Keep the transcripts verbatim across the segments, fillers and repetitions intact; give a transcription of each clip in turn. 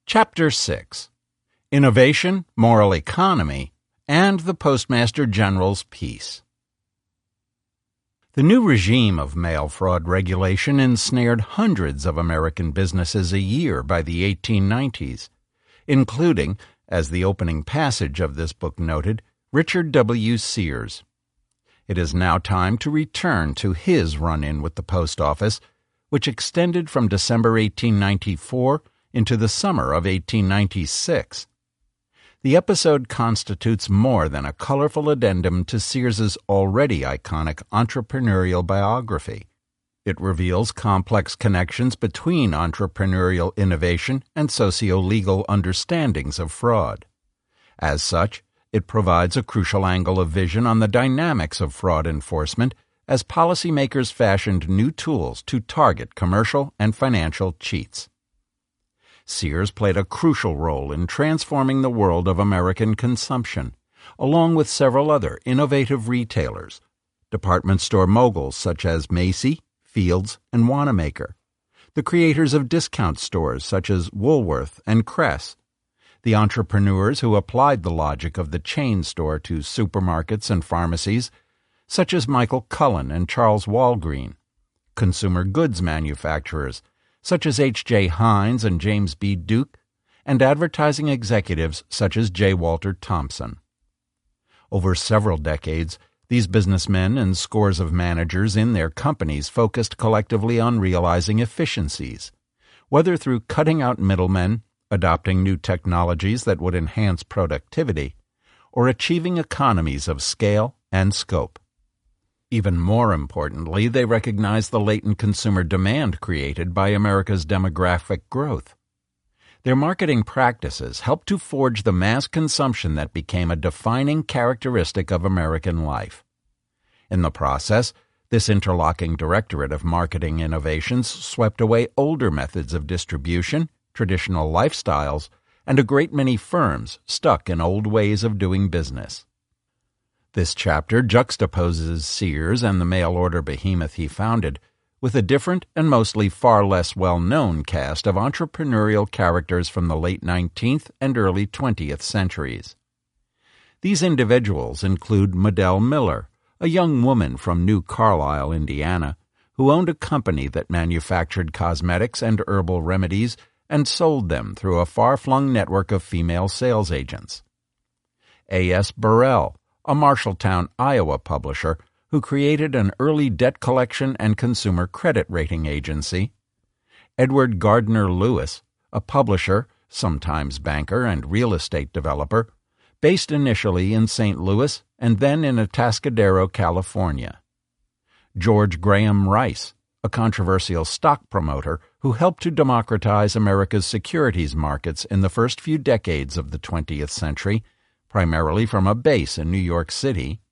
Chapter six. Innovation, Moral Economy, and the Postmaster General's Peace. The new regime of mail fraud regulation ensnared hundreds of American businesses a year by the eighteen nineties, including, as the opening passage of this book noted, Richard W. Sears. It is now time to return to his run-in with the post office, which extended from December eighteen ninety-four into the summer of eighteen ninety-six. The episode constitutes more than a colorful addendum to Sears's already iconic entrepreneurial biography. It reveals complex connections between entrepreneurial innovation and socio-legal understandings of fraud. As such, it provides a crucial angle of vision on the dynamics of fraud enforcement as policymakers fashioned new tools to target commercial and financial cheats. Sears played a crucial role in transforming the world of American consumption, along with several other innovative retailers, department store moguls such as Macy, Fields, and Wanamaker, the creators of discount stores such as Woolworth and Cress, the entrepreneurs who applied the logic of the chain store to supermarkets and pharmacies such as Michael Cullen and Charles Walgreen, consumer goods manufacturers such as H J Heinz and James B. Duke, and advertising executives such as J. Walter Thompson. Over several decades, these businessmen and scores of managers in their companies focused collectively on realizing efficiencies, whether through cutting out middlemen, adopting new technologies that would enhance productivity, or achieving economies of scale and scope. Even more importantly, they recognized the latent consumer demand created by America's demographic growth. Their marketing practices helped to forge the mass consumption that became a defining characteristic of American life. In the process, this interlocking directorate of marketing innovations swept away older methods of distribution, traditional lifestyles, and a great many firms stuck in old ways of doing business. This chapter juxtaposes Sears and the mail-order behemoth he founded with a different and mostly far less well-known cast of entrepreneurial characters from the late nineteenth and early twentieth centuries. These individuals include Medell Miller, a young woman from New Carlisle, Indiana, who owned a company that manufactured cosmetics and herbal remedies and sold them through a far-flung network of female sales agents. A S Burrell, a Marshalltown, Iowa publisher who created an early debt collection and consumer credit rating agency. Edward Gardner Lewis, a publisher, sometimes banker and real estate developer, based initially in Saint Louis and then in Atascadero, California. George Graham Rice, a controversial stock promoter who helped to democratize America's securities markets in the first few decades of the twentieth century, primarily from a base in New York City.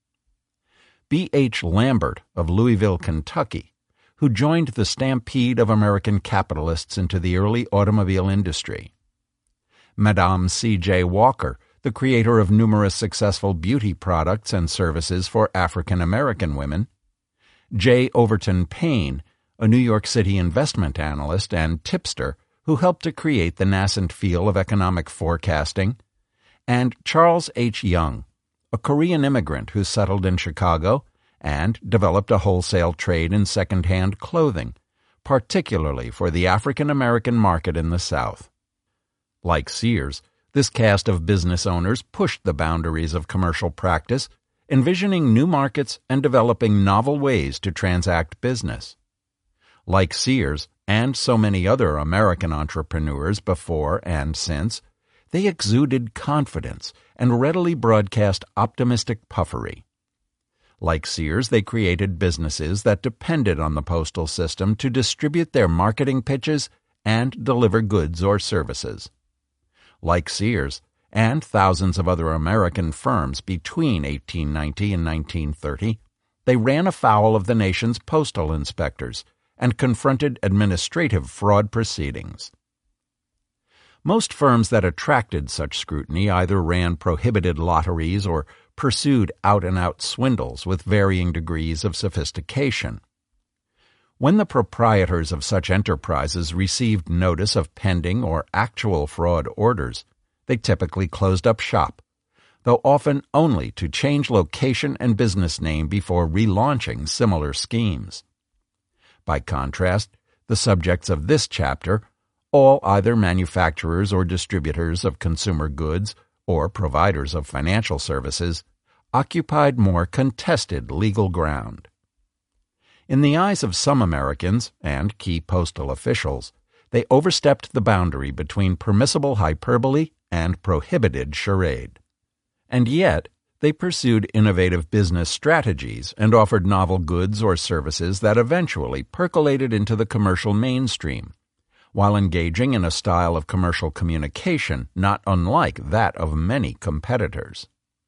B H Lambert of Louisville, Kentucky, who joined the stampede of American capitalists into the early automobile industry. Madame C J Walker, the creator of numerous successful beauty products and services for African American women. J. Overton Payne, a New York City investment analyst and tipster who helped to create the nascent field of economic forecasting, and Charles H. Young, a Korean immigrant who settled in Chicago and developed a wholesale trade in second-hand clothing, particularly for the African-American market in the South. Like Sears, this cast of business owners pushed the boundaries of commercial practice, envisioning new markets and developing novel ways to transact business. Like Sears, and so many other American entrepreneurs before and since, they exuded confidence and readily broadcast optimistic puffery. Like Sears, they created businesses that depended on the postal system to distribute their marketing pitches and deliver goods or services. Like Sears, and thousands of other American firms between eighteen ninety and nineteen thirty, they ran afoul of the nation's postal inspectors and confronted administrative fraud proceedings. Most firms that attracted such scrutiny either ran prohibited lotteries or pursued out-and-out swindles with varying degrees of sophistication. When the proprietors of such enterprises received notice of pending or actual fraud orders, they typically closed up shop, though often only to change location and business name before relaunching similar schemes. By contrast, the subjects of this chapter, all either manufacturers or distributors of consumer goods or providers of financial services, occupied more contested legal ground. In the eyes of some Americans and key postal officials, they overstepped the boundary between permissible hyperbole and prohibited charade. And yet, they pursued innovative business strategies and offered novel goods or services that eventually percolated into the commercial mainstream, while engaging in a style of commercial communication not unlike that of many competitors.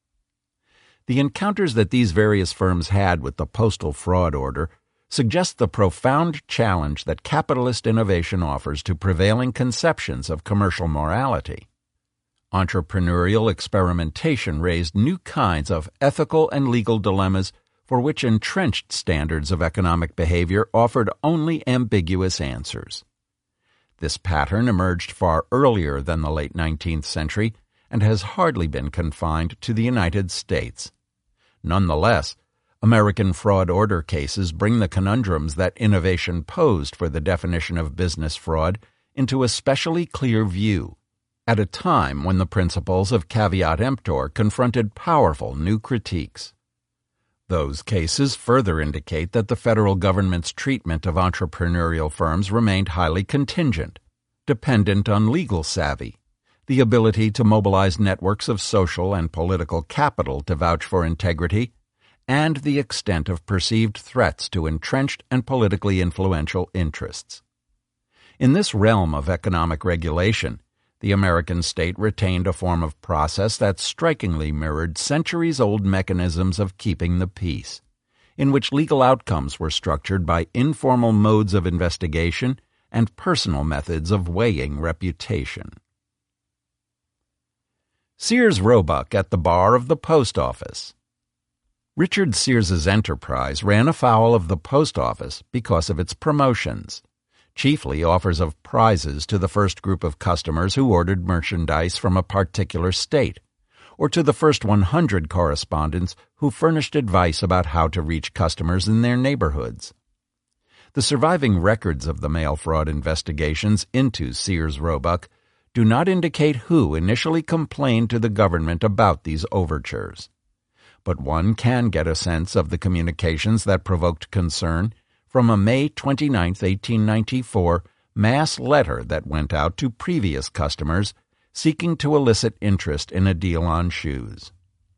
The encounters that these various firms had with the postal fraud order suggest the profound challenge that capitalist innovation offers to prevailing conceptions of commercial morality. Entrepreneurial experimentation raised new kinds of ethical and legal dilemmas for which entrenched standards of economic behavior offered only ambiguous answers. This pattern emerged far earlier than the late nineteenth century and has hardly been confined to the United States. Nonetheless, American fraud order cases bring the conundrums that innovation posed for the definition of business fraud into especially clear view, at a time when the principles of caveat emptor confronted powerful new critiques. Those cases further indicate that the federal government's treatment of entrepreneurial firms remained highly contingent, dependent on legal savvy, the ability to mobilize networks of social and political capital to vouch for integrity, and the extent of perceived threats to entrenched and politically influential interests. In this realm of economic regulation, the American state retained a form of process that strikingly mirrored centuries-old mechanisms of keeping the peace, in which legal outcomes were structured by informal modes of investigation and personal methods of weighing reputation. Sears Roebuck at the bar of the post office. Richard Sears's enterprise ran afoul of the post office because of its promotions, chiefly offers of prizes to the first group of customers who ordered merchandise from a particular state, or to the first one hundred correspondents who furnished advice about how to reach customers in their neighborhoods. The surviving records of the mail fraud investigations into Sears Roebuck do not indicate who initially complained to the government about these overtures, but one can get a sense of the communications that provoked concern from a May twenty-ninth, eighteen ninety-four, mass letter that went out to previous customers seeking to elicit interest in a deal on shoes.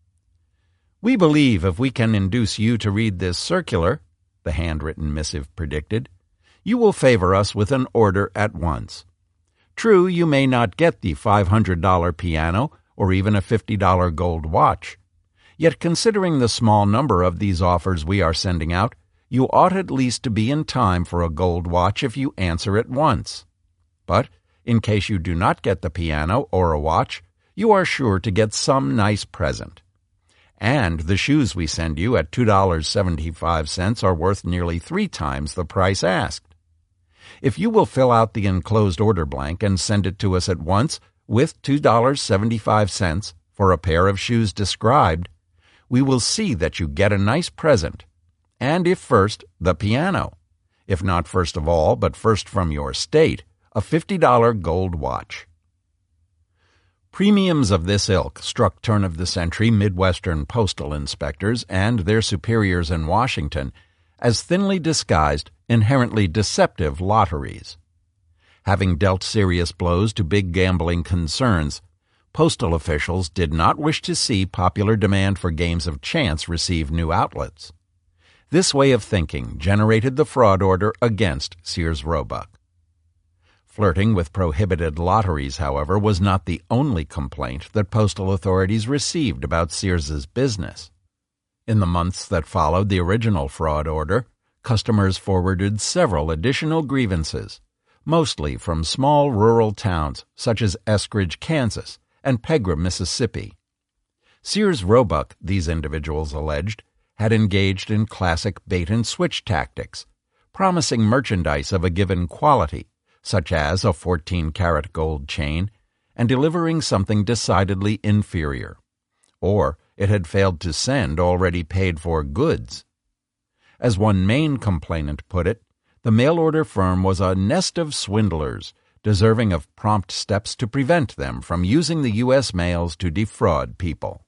"We believe if we can induce you to read this circular," the handwritten missive predicted, "you will favor us with an order at once. True, you may not get the five hundred dollars piano or even a fifty dollars gold watch. Yet considering the small number of these offers we are sending out, you ought at least to be in time for a gold watch if you answer at once. But, in case you do not get the piano or a watch, you are sure to get some nice present. And the shoes we send you at two dollars and seventy-five cents are worth nearly three times the price asked. If you will fill out the enclosed order blank and send it to us at once with two dollars and seventy-five cents for a pair of shoes described, we will see that you get a nice present, and if first, the piano. If not first of all, but first from your state, a fifty dollars gold watch." Premiums of this ilk struck turn-of-the-century Midwestern postal inspectors and their superiors in Washington as thinly disguised, inherently deceptive lotteries. Having dealt serious blows to big gambling concerns, postal officials did not wish to see popular demand for games of chance receive new outlets. This way of thinking generated the fraud order against Sears Roebuck. Flirting with prohibited lotteries, however, was not the only complaint that postal authorities received about Sears's business. In the months that followed the original fraud order, customers forwarded several additional grievances, mostly from small rural towns such as Eskridge, Kansas, and Pegram, Mississippi. Sears Roebuck, these individuals alleged, had engaged in classic bait-and-switch tactics, promising merchandise of a given quality, such as a fourteen karat gold chain, and delivering something decidedly inferior. Or it had failed to send already paid-for goods. As one Maine complainant put it, the mail-order firm was a nest of swindlers, deserving of prompt steps to prevent them from using the U S mails to defraud people.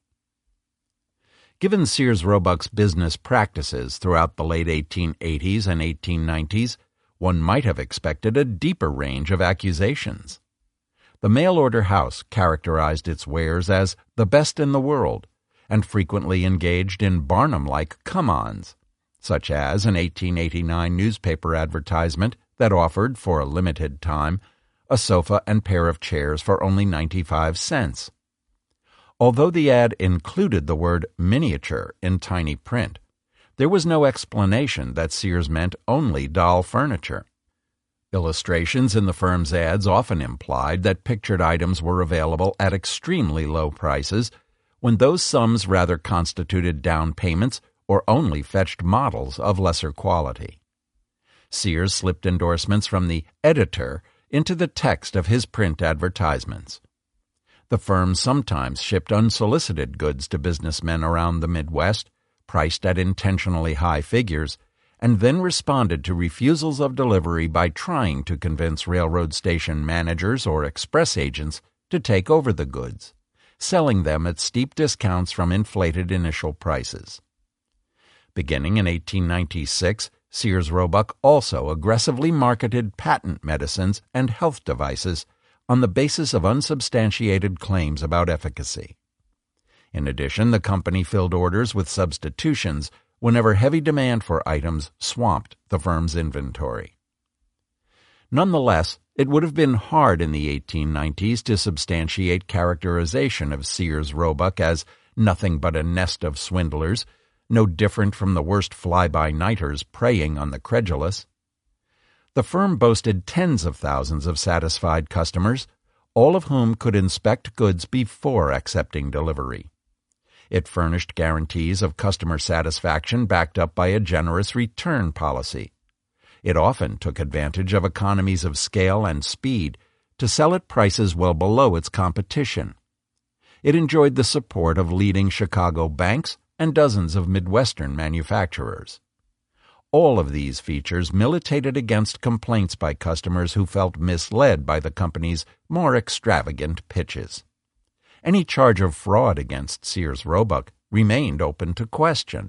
Given Sears Roebuck's business practices throughout the late eighteen eighties and eighteen nineties, one might have expected a deeper range of accusations. The mail-order house characterized its wares as the best in the world, and frequently engaged in Barnum-like come-ons, such as an eighteen eighty-nine newspaper advertisement that offered, for a limited time, a sofa and pair of chairs for only ninety-five cents. Although the ad included the word miniature in tiny print, there was no explanation that Sears meant only doll furniture. Illustrations in the firm's ads often implied that pictured items were available at extremely low prices, when those sums rather constituted down payments or only fetched models of lesser quality. Sears slipped endorsements from the editor into the text of his print advertisements. The firm sometimes shipped unsolicited goods to businessmen around the Midwest, priced at intentionally high figures, and then responded to refusals of delivery by trying to convince railroad station managers or express agents to take over the goods, selling them at steep discounts from inflated initial prices. Beginning in eighteen ninety-six, Sears Roebuck also aggressively marketed patent medicines and health devices on the basis of unsubstantiated claims about efficacy. In addition, the company filled orders with substitutions whenever heavy demand for items swamped the firm's inventory. Nonetheless, it would have been hard in the eighteen nineties to substantiate characterization of Sears Roebuck as nothing but a nest of swindlers, no different from the worst fly-by-nighters preying on the credulous. The firm boasted tens of thousands of satisfied customers, all of whom could inspect goods before accepting delivery. It furnished guarantees of customer satisfaction backed up by a generous return policy. It often took advantage of economies of scale and speed to sell at prices well below its competition. It enjoyed the support of leading Chicago banks and dozens of Midwestern manufacturers. All of these features militated against complaints by customers who felt misled by the company's more extravagant pitches. Any charge of fraud against Sears Roebuck remained open to question.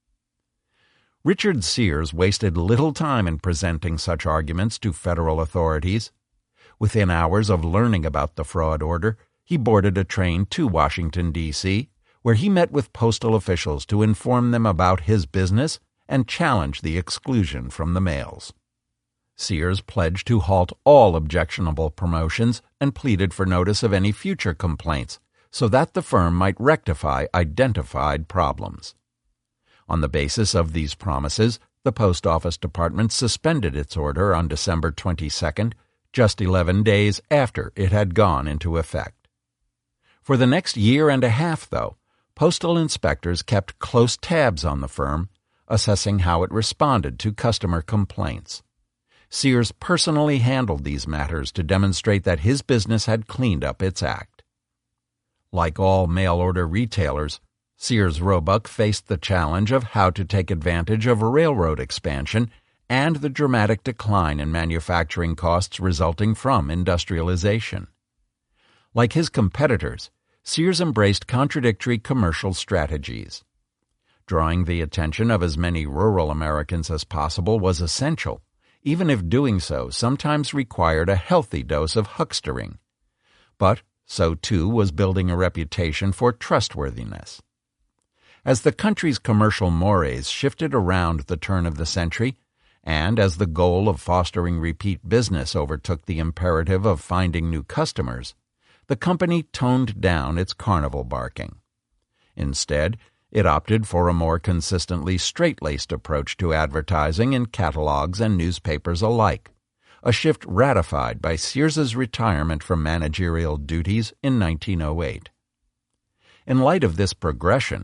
Richard Sears wasted little time in presenting such arguments to federal authorities. Within hours of learning about the fraud order, he boarded a train to Washington, D C, where he met with postal officials to inform them about his business and challenge the exclusion from the mails. Sears pledged to halt all objectionable promotions and pleaded for notice of any future complaints so that the firm might rectify identified problems. On the basis of these promises, the Post Office Department suspended its order on December twenty-second, just eleven days after it had gone into effect. For the next year and a half, though, postal inspectors kept close tabs on the firm, assessing how it responded to customer complaints. Sears personally handled these matters to demonstrate that his business had cleaned up its act. Like all mail-order retailers, Sears Roebuck faced the challenge of how to take advantage of railroad expansion and the dramatic decline in manufacturing costs resulting from industrialization. Like his competitors, Sears embraced contradictory commercial strategies. Drawing the attention of as many rural Americans as possible was essential, even if doing so sometimes required a healthy dose of huckstering. But so too was building a reputation for trustworthiness. As the country's commercial mores shifted around the turn of the century, and as the goal of fostering repeat business overtook the imperative of finding new customers, the company toned down its carnival barking. Instead, it opted for a more consistently straight-laced approach to advertising in catalogs and newspapers alike, a shift ratified by Sears's retirement from managerial duties in nineteen oh eight. In light of this progression,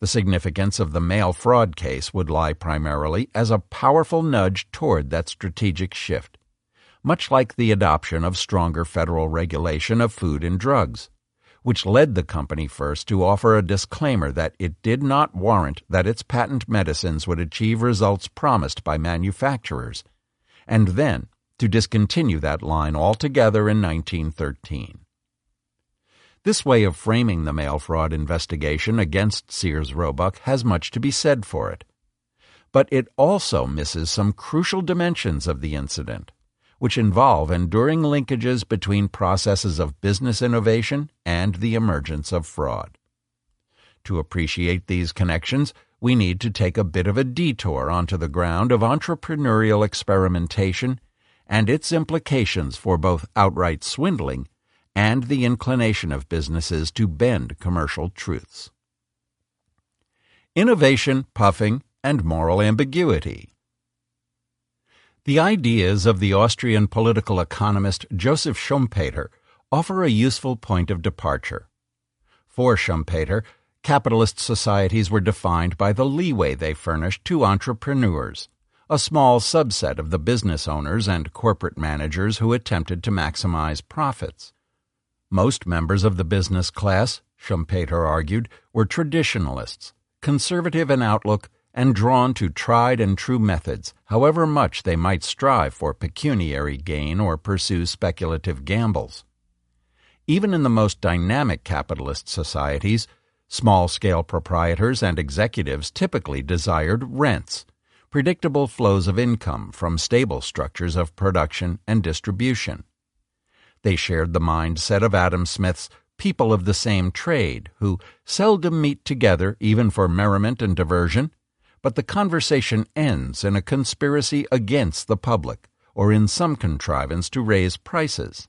The significance of the mail fraud case would lie primarily as a powerful nudge toward that strategic shift, much like the adoption of stronger federal regulation of food and drugs, which led the company first to offer a disclaimer that it did not warrant that its patent medicines would achieve results promised by manufacturers, and then to discontinue that line altogether in nineteen thirteen. This way of framing the mail fraud investigation against Sears Roebuck has much to be said for it. But it also misses some crucial dimensions of the incident, which involve enduring linkages between processes of business innovation and the emergence of fraud. To appreciate these connections, we need to take a bit of a detour onto the ground of entrepreneurial experimentation and its implications for both outright swindling and the inclination of businesses to bend commercial truths. Innovation, puffing, and moral ambiguity. The ideas of the Austrian political economist Joseph Schumpeter offer a useful point of departure. For Schumpeter, capitalist societies were defined by the leeway they furnished to entrepreneurs, a small subset of the business owners and corporate managers who attempted to maximize profits. Most members of the business class, Schumpeter argued, were traditionalists, conservative in outlook, and drawn to tried and true methods, however much they might strive for pecuniary gain or pursue speculative gambles. Even in the most dynamic capitalist societies, small-scale proprietors and executives typically desired rents, predictable flows of income from stable structures of production and distribution. They shared the mindset of Adam Smith's people of the same trade, who seldom meet together even for merriment and diversion, but the conversation ends in a conspiracy against the public, or in some contrivance to raise prices.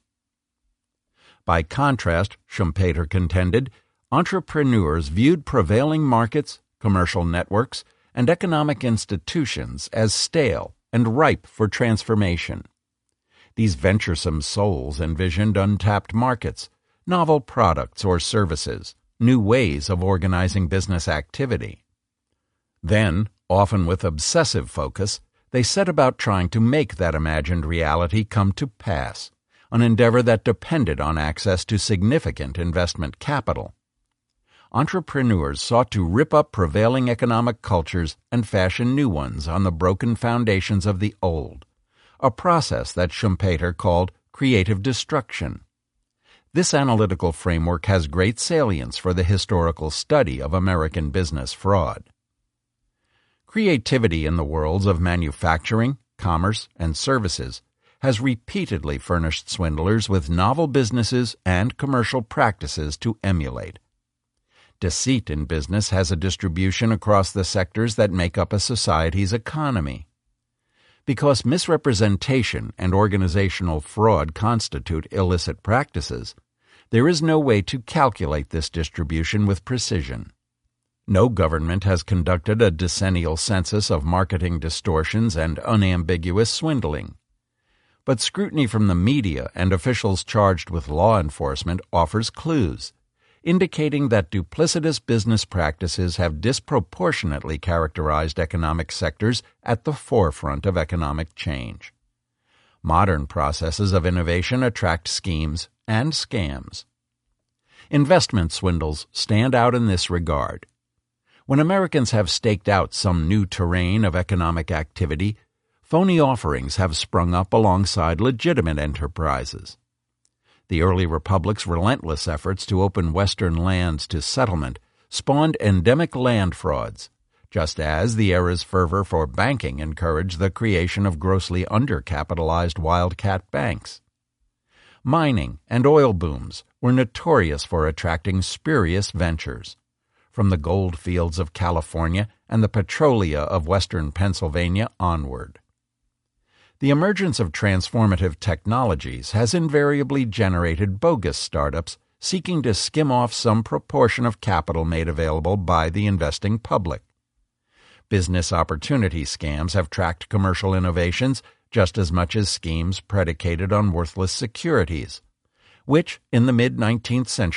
By contrast, Schumpeter contended, entrepreneurs viewed prevailing markets, commercial networks, and economic institutions as stale and ripe for transformation. These venturesome souls envisioned untapped markets, novel products or services, new ways of organizing business activity. Then, often with obsessive focus, they set about trying to make that imagined reality come to pass, an endeavor that depended on access to significant investment capital. Entrepreneurs sought to rip up prevailing economic cultures and fashion new ones on the broken foundations of the old, a process that Schumpeter called creative destruction. This analytical framework has great salience for the historical study of American business fraud. Creativity in the worlds of manufacturing, commerce, and services has repeatedly furnished swindlers with novel businesses and commercial practices to emulate. Deceit in business has a distribution across the sectors that make up a society's economy. Because misrepresentation and organizational fraud constitute illicit practices, there is no way to calculate this distribution with precision. No government has conducted a decennial census of marketing distortions and unambiguous swindling. But scrutiny from the media and officials charged with law enforcement offers clues, indicating that duplicitous business practices have disproportionately characterized economic sectors at the forefront of economic change. Modern processes of innovation attract schemes and scams. Investment swindles stand out in this regard. When Americans have staked out some new terrain of economic activity, phony offerings have sprung up alongside legitimate enterprises. The early republic's relentless efforts to open Western lands to settlement spawned endemic land frauds, just as the era's fervor for banking encouraged the creation of grossly undercapitalized wildcat banks. Mining and oil booms were notorious for attracting spurious ventures. From the gold fields of California and the petrolia of western Pennsylvania onward. The emergence of transformative technologies has invariably generated bogus startups seeking to skim off some proportion of capital made available by the investing public. Business opportunity scams have tracked commercial innovations just as much as schemes predicated on worthless securities, which, in the mid-nineteenth century,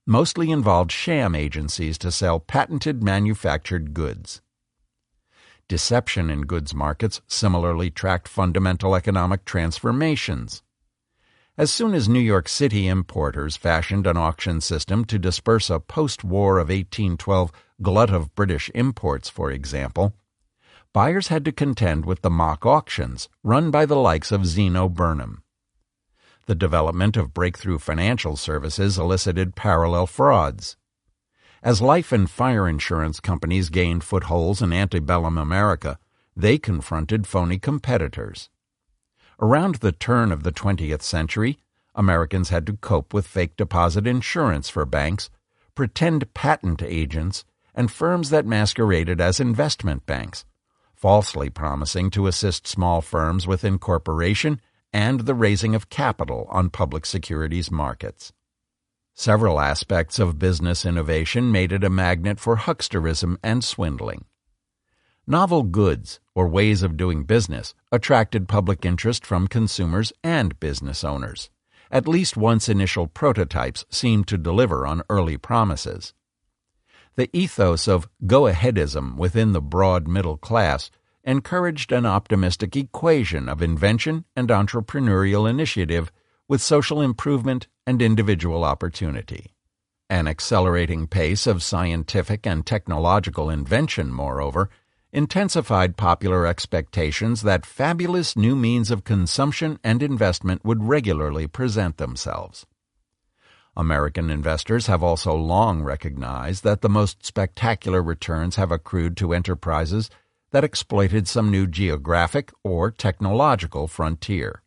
mostly involved sham agencies to sell patented manufactured goods. Deception in goods markets similarly tracked fundamental economic transformations. As soon as New York City importers fashioned an auction system to disperse a post-war of eighteen twelve glut of British imports, for example, buyers had to contend with the mock auctions run by the likes of Zeno Burnham. The development of breakthrough financial services elicited parallel frauds. As life and fire insurance companies gained footholds in antebellum America, they confronted phony competitors. Around the turn of the twentieth century, Americans had to cope with fake deposit insurance for banks, pretend patent agents, and firms that masqueraded as investment banks, falsely promising to assist small firms with incorporation and the raising of capital on public securities markets. Several aspects of business innovation made it a magnet for hucksterism and swindling. Novel goods, or ways of doing business, attracted public interest from consumers and business owners. At least once initial prototypes seemed to deliver on early promises. The ethos of go-aheadism within the broad middle class encouraged an optimistic equation of invention and entrepreneurial initiative with social improvement and individual opportunity. An accelerating pace of scientific and technological invention, moreover, intensified popular expectations that fabulous new means of consumption and investment would regularly present themselves. American investors have also long recognized that the most spectacular returns have accrued to enterprises that exploited some new geographic or technological frontier.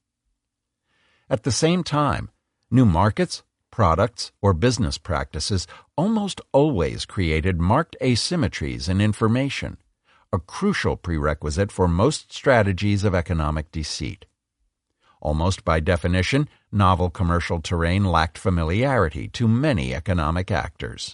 At the same time, new markets, products, or business practices almost always created marked asymmetries in information, a crucial prerequisite for most strategies of economic deceit. Almost by definition, novel commercial terrain lacked familiarity to many economic actors.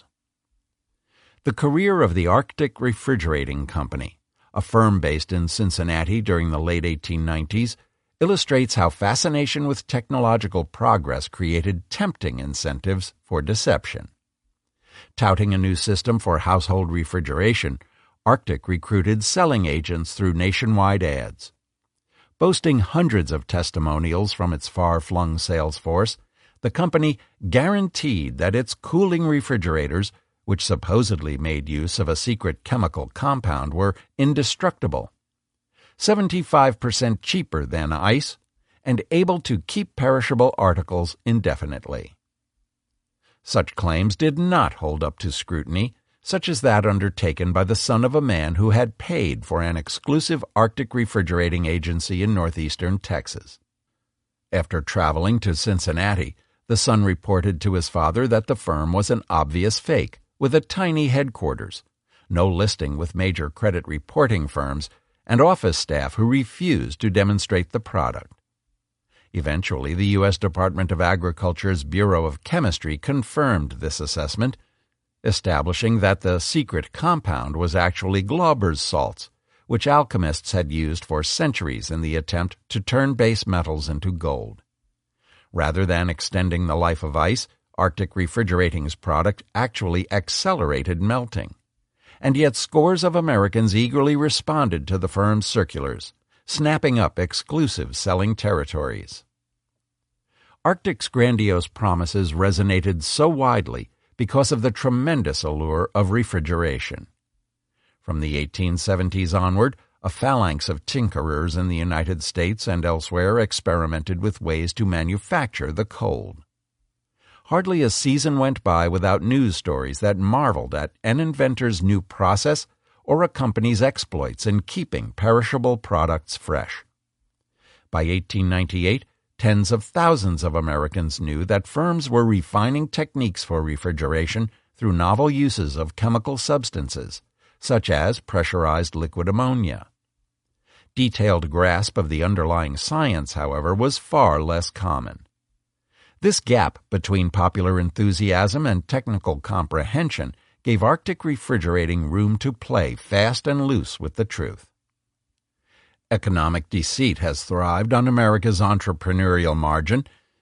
The career of the Arctic Refrigerating Company, a firm based in Cincinnati during the late eighteen nineties, illustrates how fascination with technological progress created tempting incentives for deception. Touting a new system for household refrigeration, Arctic recruited selling agents through nationwide ads. Boasting hundreds of testimonials from its far-flung sales force, the company guaranteed that its cooling refrigerators, which supposedly made use of a secret chemical compound, were indestructible, seventy-five percent cheaper than ice, and able to keep perishable articles indefinitely. Such claims did not hold up to scrutiny, such as that undertaken by the son of a man who had paid for an exclusive Arctic refrigerating agency in northeastern Texas. After traveling to Cincinnati, the son reported to his father that the firm was an obvious fake, with a tiny headquarters, no listing with major credit reporting firms, and office staff who refused to demonstrate the product. Eventually, the U S Department of Agriculture's Bureau of Chemistry confirmed this assessment, establishing that the secret compound was actually Glauber's salts, which alchemists had used for centuries in the attempt to turn base metals into gold. Rather than extending the life of ice, Arctic Refrigerating's product actually accelerated melting. And yet scores of Americans eagerly responded to the firm's circulars, snapping up exclusive selling territories. Arctic's grandiose promises resonated so widely because of the tremendous allure of refrigeration. From the eighteen seventies onward, a phalanx of tinkerers in the United States and elsewhere experimented with ways to manufacture the cold. Hardly a season went by without news stories that marveled at an inventor's new process or a company's exploits in keeping perishable products fresh. By eighteen ninety-eight, tens of thousands of Americans knew that firms were refining techniques for refrigeration through novel uses of chemical substances, such as pressurized liquid ammonia. Detailed grasp of the underlying science, however, was far less common. This gap between popular enthusiasm and technical comprehension gave Arctic Refrigerating room to play fast and loose with the truth. Economic deceit has thrived on America's entrepreneurial margin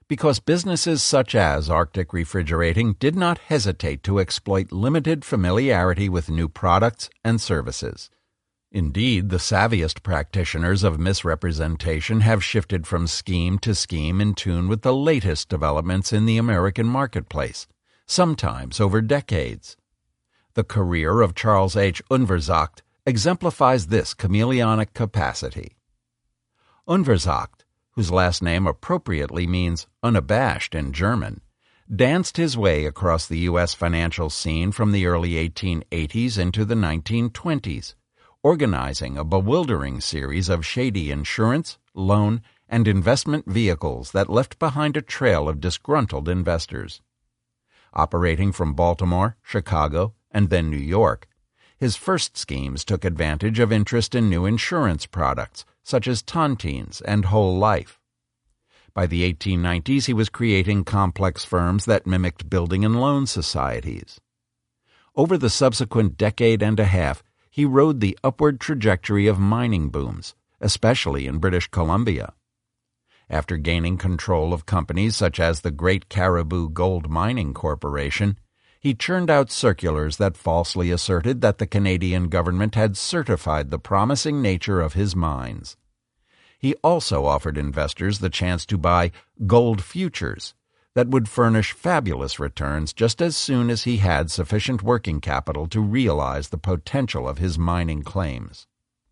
because businesses such as Arctic Refrigerating did not hesitate to exploit limited familiarity with new products and services. Indeed, the savviest practitioners of misrepresentation have shifted from scheme to scheme in tune with the latest developments in the American marketplace, sometimes over decades. The career of Charles H. Unversacht exemplifies this chameleonic capacity. Unversacht, whose last name appropriately means unabashed in German, danced his way across the U S financial scene from the early eighteen eighties into the nineteen twenties, organizing a bewildering series of shady insurance, loan, and investment vehicles that left behind a trail of disgruntled investors. Operating from Baltimore, Chicago, and then New York, his first schemes took advantage of interest in new insurance products, such as tontines and whole life. By the eighteen nineties, he was creating complex firms that mimicked building and loan societies. Over the subsequent decade and a half, he rode the upward trajectory of mining booms, especially in British Columbia. After gaining control of companies such as the Great Caribou Gold Mining Corporation, he churned out circulars that falsely asserted that the Canadian government had certified the promising nature of his mines. He also offered investors the chance to buy gold futures that would furnish fabulous returns just as soon as he had sufficient working capital to realize the potential of his mining claims.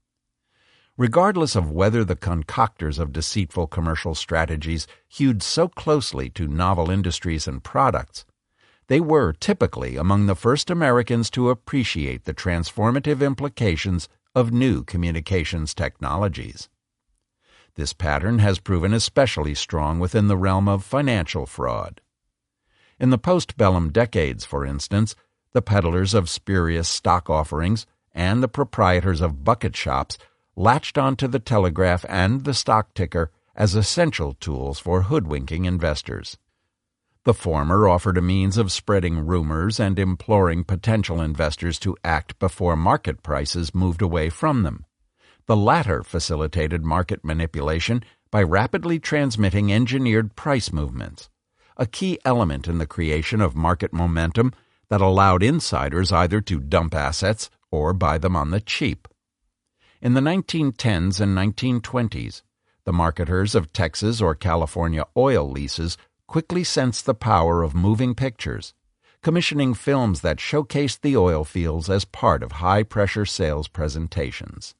Regardless of whether the concoctors of deceitful commercial strategies hewed so closely to novel industries and products, they were typically among the first Americans to appreciate the transformative implications of new communications technologies. This pattern has proven especially strong within the realm of financial fraud. In the postbellum decades, for instance, the peddlers of spurious stock offerings and the proprietors of bucket shops latched onto the telegraph and the stock ticker as essential tools for hoodwinking investors. The former offered a means of spreading rumors and imploring potential investors to act before market prices moved away from them. The latter facilitated market manipulation by rapidly transmitting engineered price movements, a key element in the creation of market momentum that allowed insiders either to dump assets or buy them on the cheap. In the nineteen tens and nineteen twenties, the marketers of Texas or California oil leases quickly sensed the power of moving pictures, commissioning films that showcased the oil fields as part of high-pressure sales presentations.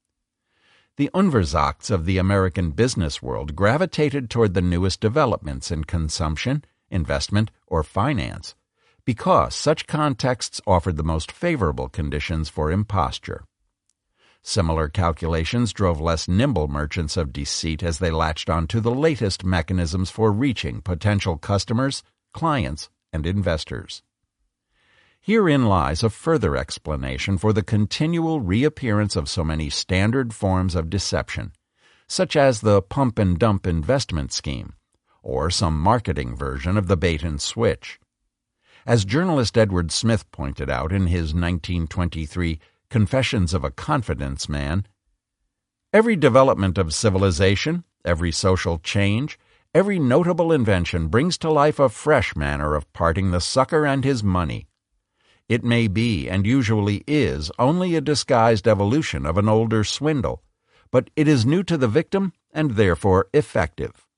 The Unversachts of the American business world gravitated toward the newest developments in consumption, investment, or finance, because such contexts offered the most favorable conditions for imposture. Similar calculations drove less nimble merchants of deceit as they latched onto the latest mechanisms for reaching potential customers, clients, and investors. Herein lies a further explanation for the continual reappearance of so many standard forms of deception, such as the pump-and-dump investment scheme, or some marketing version of the bait-and-switch. As journalist Edward Smith pointed out in his nineteen twenty-three Confessions of a Confidence Man, every development of civilization, every social change, every notable invention brings to life a fresh manner of parting the sucker and his money. It may be, and usually is, only a disguised evolution of an older swindle, but it is new to the victim and therefore effective.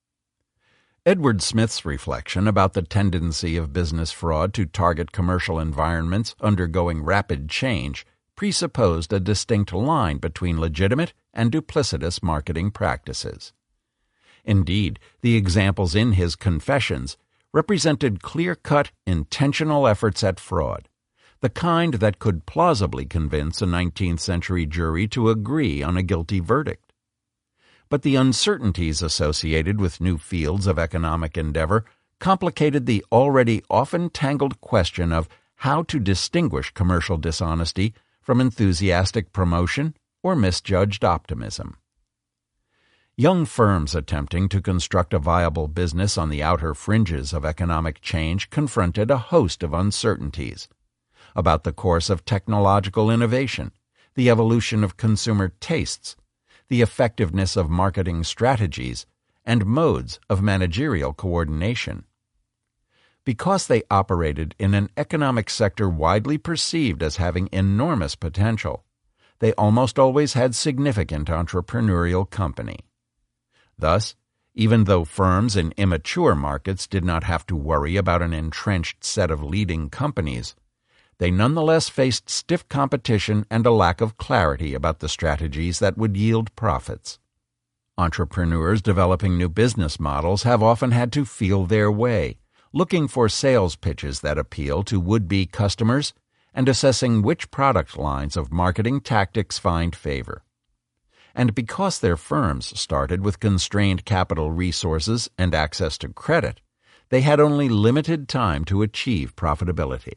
Edward Smith's reflection about the tendency of business fraud to target commercial environments undergoing rapid change presupposed a distinct line between legitimate and duplicitous marketing practices. Indeed, the examples in his Confessions represented clear-cut, intentional efforts at fraud, the kind that could plausibly convince a nineteenth century jury to agree on a guilty verdict. But the uncertainties associated with new fields of economic endeavor complicated the already often tangled question of how to distinguish commercial dishonesty from enthusiastic promotion or misjudged optimism. Young firms attempting to construct a viable business on the outer fringes of economic change confronted a host of uncertainties about the course of technological innovation, the evolution of consumer tastes, the effectiveness of marketing strategies, and modes of managerial coordination. Because they operated in an economic sector widely perceived as having enormous potential, they almost always had significant entrepreneurial company. Thus, even though firms in immature markets did not have to worry about an entrenched set of leading companies, they nonetheless faced stiff competition and a lack of clarity about the strategies that would yield profits. Entrepreneurs developing new business models have often had to feel their way, looking for sales pitches that appeal to would-be customers and assessing which product lines of marketing tactics find favor. And because their firms started with constrained capital resources and access to credit, they had only limited time to achieve profitability.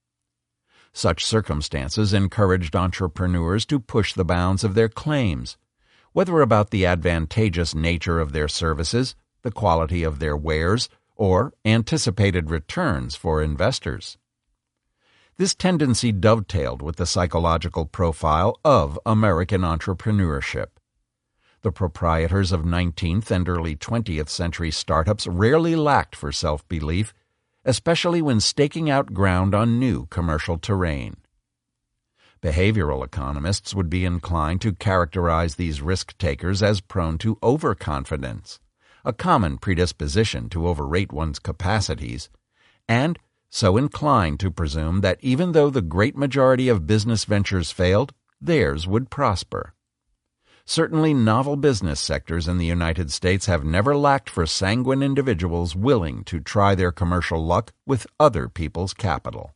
Such circumstances encouraged entrepreneurs to push the bounds of their claims, whether about the advantageous nature of their services, the quality of their wares, or anticipated returns for investors. This tendency dovetailed with the psychological profile of American entrepreneurship. The proprietors of nineteenth and early twentieth century startups rarely lacked for self-belief, especially when staking out ground on new commercial terrain. Behavioral economists would be inclined to characterize these risk-takers as prone to overconfidence, a common predisposition to overrate one's capacities, and so inclined to presume that even though the great majority of business ventures failed, theirs would prosper. Certainly novel business sectors in the United States have never lacked for sanguine individuals willing to try their commercial luck with other people's capital.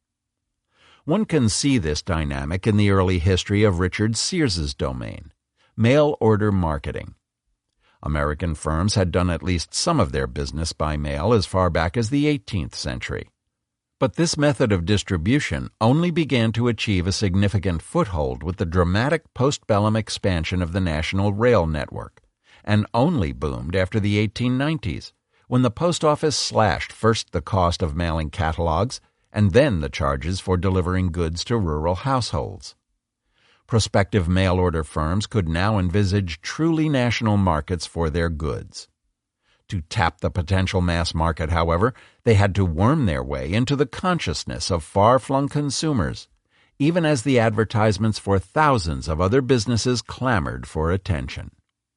One can see this dynamic in the early history of Richard Sears's domain, mail-order marketing. American firms had done at least some of their business by mail as far back as the eighteenth century. But this method of distribution only began to achieve a significant foothold with the dramatic postbellum expansion of the national rail network, and only boomed after the eighteen nineties, when the post office slashed first the cost of mailing catalogs and then the charges for delivering goods to rural households. Prospective mail-order firms could now envisage truly national markets for their goods. To tap the potential mass market, however, they had to worm their way into the consciousness of far-flung consumers, even as the advertisements for thousands of other businesses clamored for attention.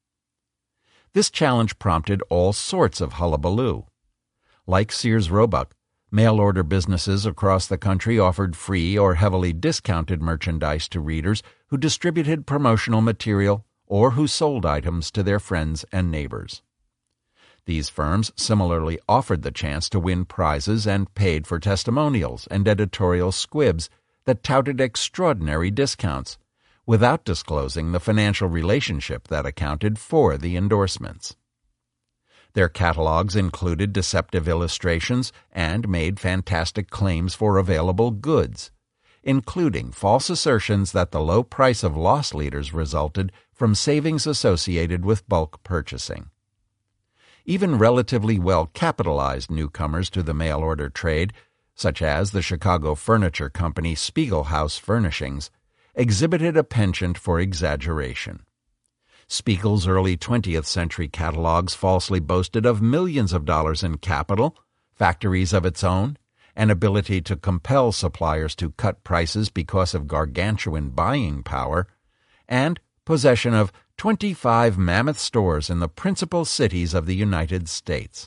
This challenge prompted all sorts of hullabaloo. Like Sears Roebuck, mail-order businesses across the country offered free or heavily discounted merchandise to readers who distributed promotional material or who sold items to their friends and neighbors. These firms similarly offered the chance to win prizes and paid for testimonials and editorial squibs that touted extraordinary discounts, without disclosing the financial relationship that accounted for the endorsements. Their catalogs included deceptive illustrations and made fantastic claims for available goods, including false assertions that the low price of loss leaders resulted from savings associated with bulk purchasing. Even relatively well-capitalized newcomers to the mail-order trade, such as the Chicago furniture company Spiegelhaus Furnishings, exhibited a penchant for exaggeration. Spiegel's early twentieth century catalogs falsely boasted of millions of dollars in capital, factories of its own, an ability to compel suppliers to cut prices because of gargantuan buying power, and possession of twenty-five mammoth stores in the principal cities of the United States.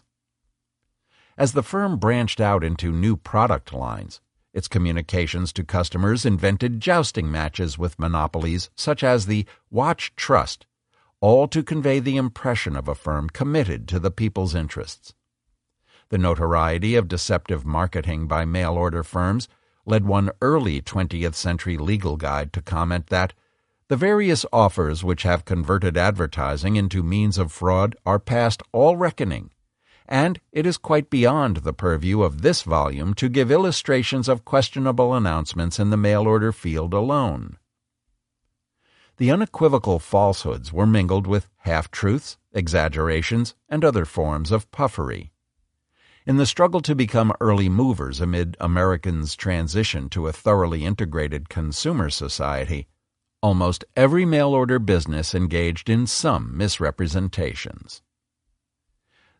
As the firm branched out into new product lines, its communications to customers invented jousting matches with monopolies such as the Watch Trust, all to convey the impression of a firm committed to the people's interests. The notoriety of deceptive marketing by mail-order firms led one early twentieth century legal guide to comment that the various offers which have converted advertising into means of fraud are past all reckoning, and it is quite beyond the purview of this volume to give illustrations of questionable announcements in the mail-order field alone. The unequivocal falsehoods were mingled with half-truths, exaggerations, and other forms of puffery. In the struggle to become early movers amid Americans' transition to a thoroughly integrated consumer society, almost every mail-order business engaged in some misrepresentations.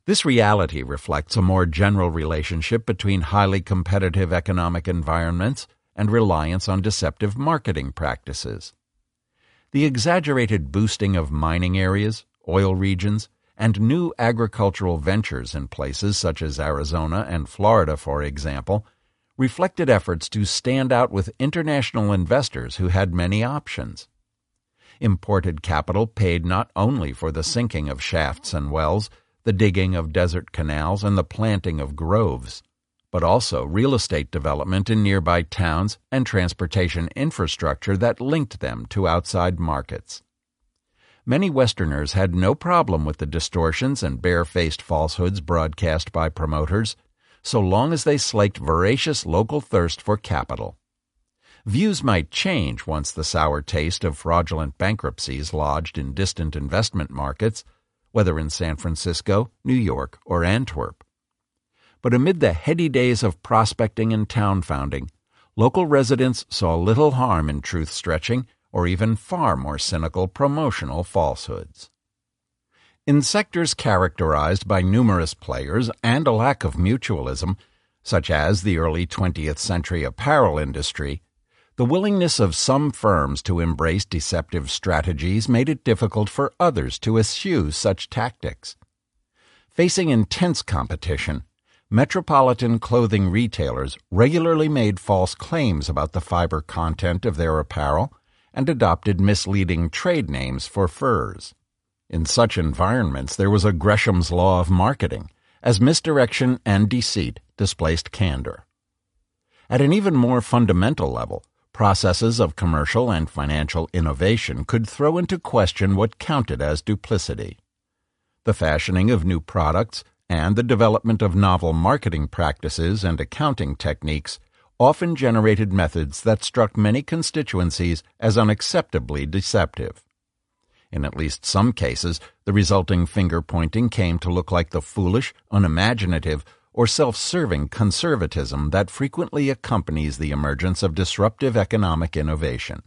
This reality reflects a more general relationship between highly competitive economic environments and reliance on deceptive marketing practices. The exaggerated boosting of mining areas, oil regions, and new agricultural ventures in places such as Arizona and Florida, for example, reflected efforts to stand out with international investors who had many options. Imported capital paid not only for the sinking of shafts and wells, the digging of desert canals, and the planting of groves, but also real estate development in nearby towns and transportation infrastructure that linked them to outside markets. Many Westerners had no problem with the distortions and barefaced falsehoods broadcast by promoters, so long as they slaked voracious local thirst for capital. Views might change once the sour taste of fraudulent bankruptcies lodged in distant investment markets, whether in San Francisco, New York, or Antwerp. But amid the heady days of prospecting and town founding, local residents saw little harm in truth-stretching or even far more cynical promotional falsehoods. In sectors characterized by numerous players and a lack of mutualism, such as the early twentieth century apparel industry, the willingness of some firms to embrace deceptive strategies made it difficult for others to eschew such tactics. Facing intense competition, metropolitan clothing retailers regularly made false claims about the fiber content of their apparel and adopted misleading trade names for furs. In such environments, there was a Gresham's law of marketing, as misdirection and deceit displaced candor. At an even more fundamental level, processes of commercial and financial innovation could throw into question what counted as duplicity. The fashioning of new products and the development of novel marketing practices and accounting techniques often generated methods that struck many constituencies as unacceptably deceptive. In at least some cases, the resulting finger-pointing came to look like the foolish, unimaginative, or self-serving conservatism that frequently accompanies the emergence of disruptive economic innovation.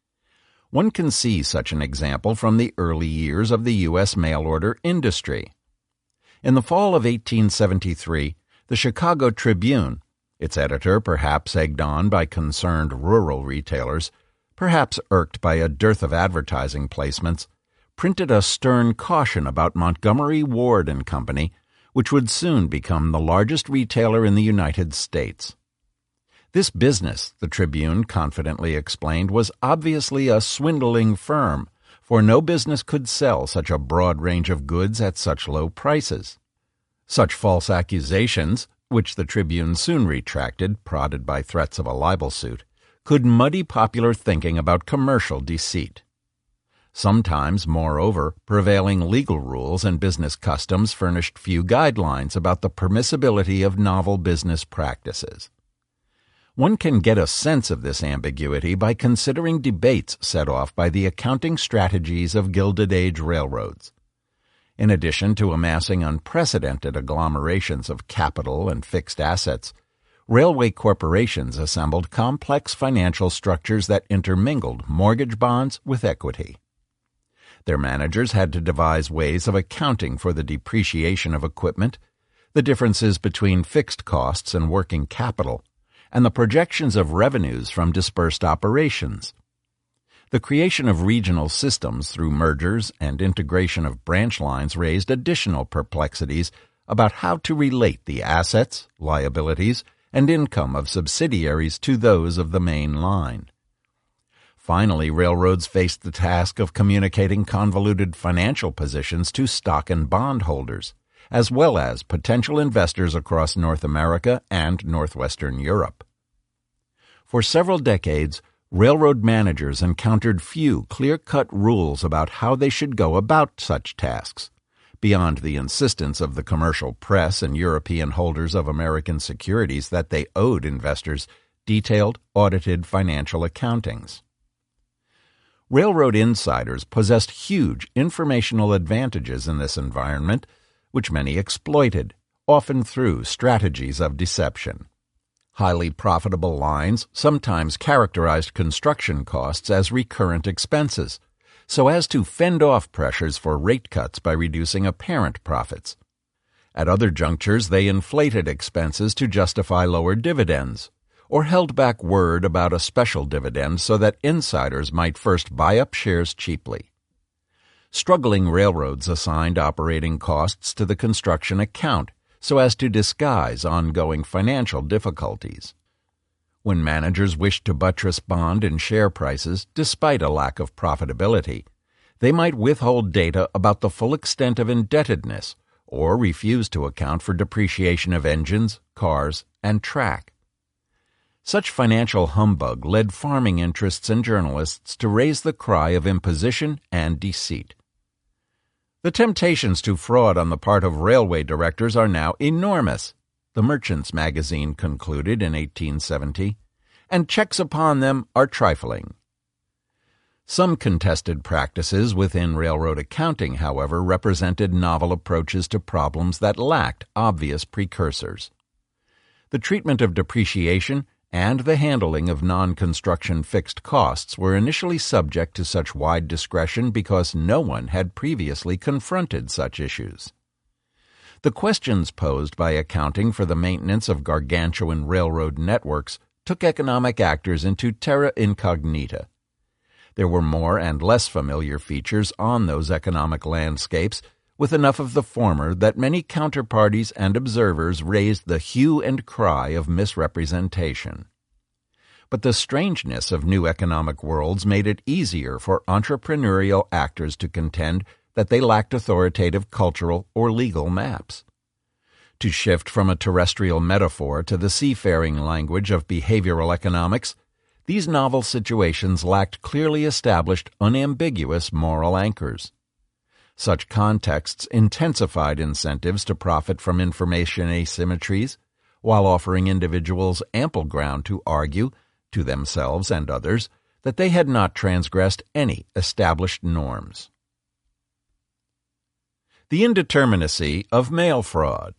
One can see such an example from the early years of the U S mail-order industry. In the fall of eighteen seventy-three, the Chicago Tribune, its editor perhaps egged on by concerned rural retailers, perhaps irked by a dearth of advertising placements, printed a stern caution about Montgomery Ward and Company, which would soon become the largest retailer in the United States. This business, the Tribune confidently explained, was obviously a swindling firm, for no business could sell such a broad range of goods at such low prices. Such false accusations, which the Tribune soon retracted, prodded by threats of a libel suit, could muddy popular thinking about commercial deceit. Sometimes, moreover, prevailing legal rules and business customs furnished few guidelines about the permissibility of novel business practices. One can get a sense of this ambiguity by considering debates set off by the accounting strategies of Gilded Age railroads. In addition to amassing unprecedented agglomerations of capital and fixed assets, railway corporations assembled complex financial structures that intermingled mortgage bonds with equity. Their managers had to devise ways of accounting for the depreciation of equipment, the differences between fixed costs and working capital, and the projections of revenues from dispersed operations. The creation of regional systems through mergers and integration of branch lines raised additional perplexities about how to relate the assets, liabilities, and income of subsidiaries to those of the main line. Finally, railroads faced the task of communicating convoluted financial positions to stock and bondholders, as well as potential investors across North America and northwestern Europe. For several decades, railroad managers encountered few clear-cut rules about how they should go about such tasks, beyond the insistence of the commercial press and European holders of American securities that they owed investors detailed, audited financial accountings. Railroad insiders possessed huge informational advantages in this environment, which many exploited, often through strategies of deception. Highly profitable lines sometimes characterized construction costs as recurrent expenses, so as to fend off pressures for rate cuts by reducing apparent profits. At other junctures, they inflated expenses to justify lower dividends, or held back word about a special dividend so that insiders might first buy up shares cheaply. Struggling railroads assigned operating costs to the construction account so as to disguise ongoing financial difficulties. When managers wished to buttress bond and share prices despite a lack of profitability, they might withhold data about the full extent of indebtedness or refuse to account for depreciation of engines, cars, and track. Such financial humbug led farming interests and journalists to raise the cry of imposition and deceit. The temptations to fraud on the part of railway directors are now enormous, the Merchants magazine concluded in eighteen seventy, and checks upon them are trifling. Some contested practices within railroad accounting, however, represented novel approaches to problems that lacked obvious precursors. The treatment of depreciation and the handling of non-construction fixed costs were initially subject to such wide discretion because no one had previously confronted such issues. The questions posed by accounting for the maintenance of gargantuan railroad networks took economic actors into terra incognita. There were more and less familiar features on those economic landscapes, with enough of the former that many counterparties and observers raised the hue and cry of misrepresentation. But the strangeness of new economic worlds made it easier for entrepreneurial actors to contend that they lacked authoritative cultural or legal maps. To shift from a terrestrial metaphor to the seafaring language of behavioral economics, these novel situations lacked clearly established, unambiguous moral anchors. Such contexts intensified incentives to profit from information asymmetries, while offering individuals ample ground to argue, to themselves and others, that they had not transgressed any established norms. The indeterminacy of mail fraud.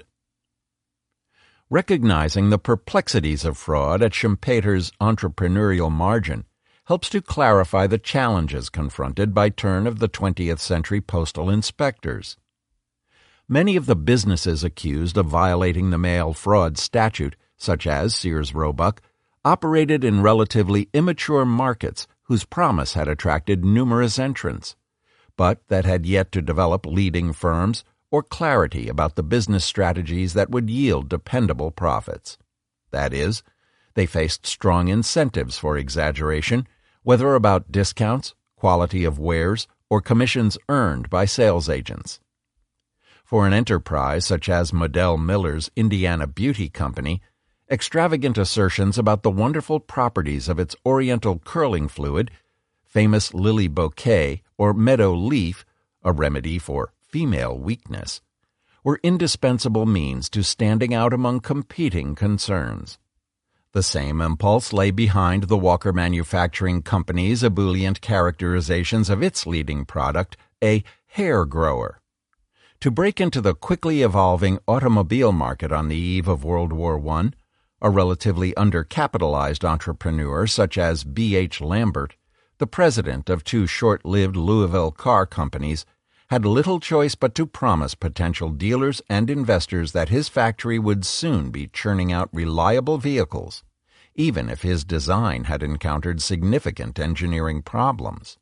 Recognizing the perplexities of fraud at Schumpeter's entrepreneurial margin helps to clarify the challenges confronted by turn of the twentieth century postal inspectors. Many of the businesses accused of violating the mail fraud statute, such as Sears Roebuck, operated in relatively immature markets whose promise had attracted numerous entrants, but that had yet to develop leading firms or clarity about the business strategies that would yield dependable profits. That is, they faced strong incentives for exaggeration, whether about discounts, quality of wares, or commissions earned by sales agents. For an enterprise such as Modell Miller's Indiana Beauty Company, extravagant assertions about the wonderful properties of its oriental curling fluid, famous lily bouquet, or meadow leaf, a remedy for female weakness, were indispensable means to standing out among competing concerns. The same impulse lay behind the Walker Manufacturing Company's ebullient characterizations of its leading product, a hair grower. To break into the quickly evolving automobile market on the eve of World War One, a relatively undercapitalized entrepreneur such as B H Lambert, the president of two short-lived Louisville car companies, had little choice but to promise potential dealers and investors that his factory would soon be churning out reliable vehicles, even if his design had encountered significant engineering problems.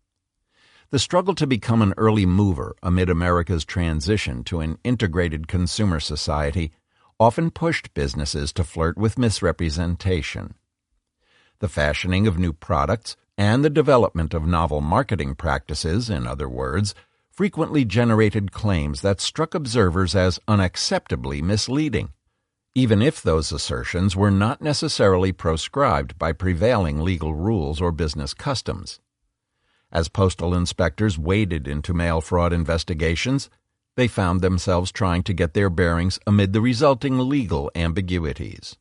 The struggle to become an early mover amid America's transition to an integrated consumer society often pushed businesses to flirt with misrepresentation. The fashioning of new products and the development of novel marketing practices, in other words, frequently generated claims that struck observers as unacceptably misleading, even if those assertions were not necessarily proscribed by prevailing legal rules or business customs. As postal inspectors waded into mail fraud investigations, they found themselves trying to get their bearings amid the resulting legal ambiguities.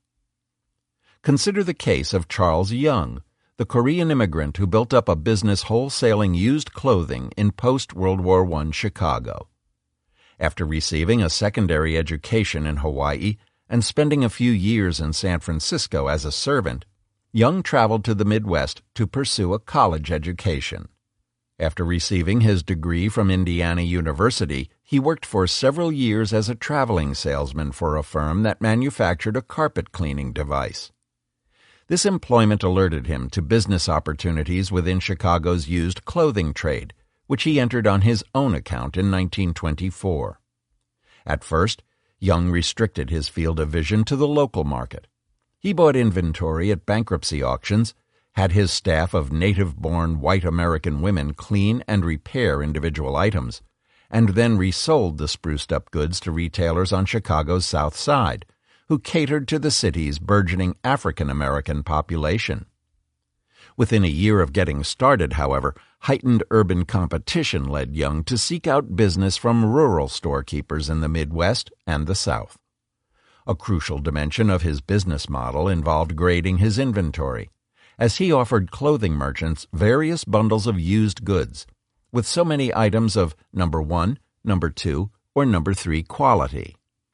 Consider the case of Charles Young, the Korean immigrant who built up a business wholesaling used clothing in post-World War One Chicago. After receiving a secondary education in Hawaii and spending a few years in San Francisco as a servant, Young traveled to the Midwest to pursue a college education. After receiving his degree from Indiana University, he worked for several years as a traveling salesman for a firm that manufactured a carpet cleaning device. This employment alerted him to business opportunities within Chicago's used clothing trade, which he entered on his own account in nineteen twenty-four. At first, Young restricted his field of vision to the local market. He bought inventory at bankruptcy auctions, had his staff of native-born white American women clean and repair individual items, and then resold the spruced-up goods to retailers on Chicago's South Side, who catered to the city's burgeoning African-American population. Within a year of getting started, however, heightened urban competition led Young to seek out business from rural storekeepers in the Midwest and the South. A crucial dimension of his business model involved grading his inventory, as he offered clothing merchants various bundles of used goods, with so many items of number one, number two, or number three quality.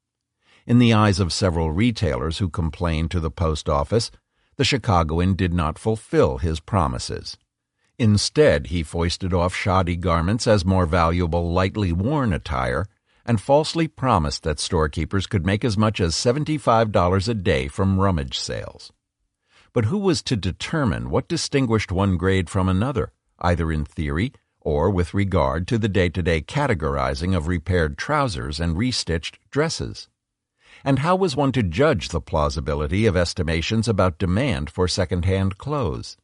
In the eyes of several retailers who complained to the post office, the Chicagoan did not fulfill his promises. Instead, he foisted off shoddy garments as more valuable lightly worn attire and falsely promised that storekeepers could make as much as seventy-five dollars a day from rummage sales. But who was to determine what distinguished one grade from another, either in theory or with regard to the day-to-day categorizing of repaired trousers and restitched dresses? And how was one to judge the plausibility of estimations about demand for second-hand clothes?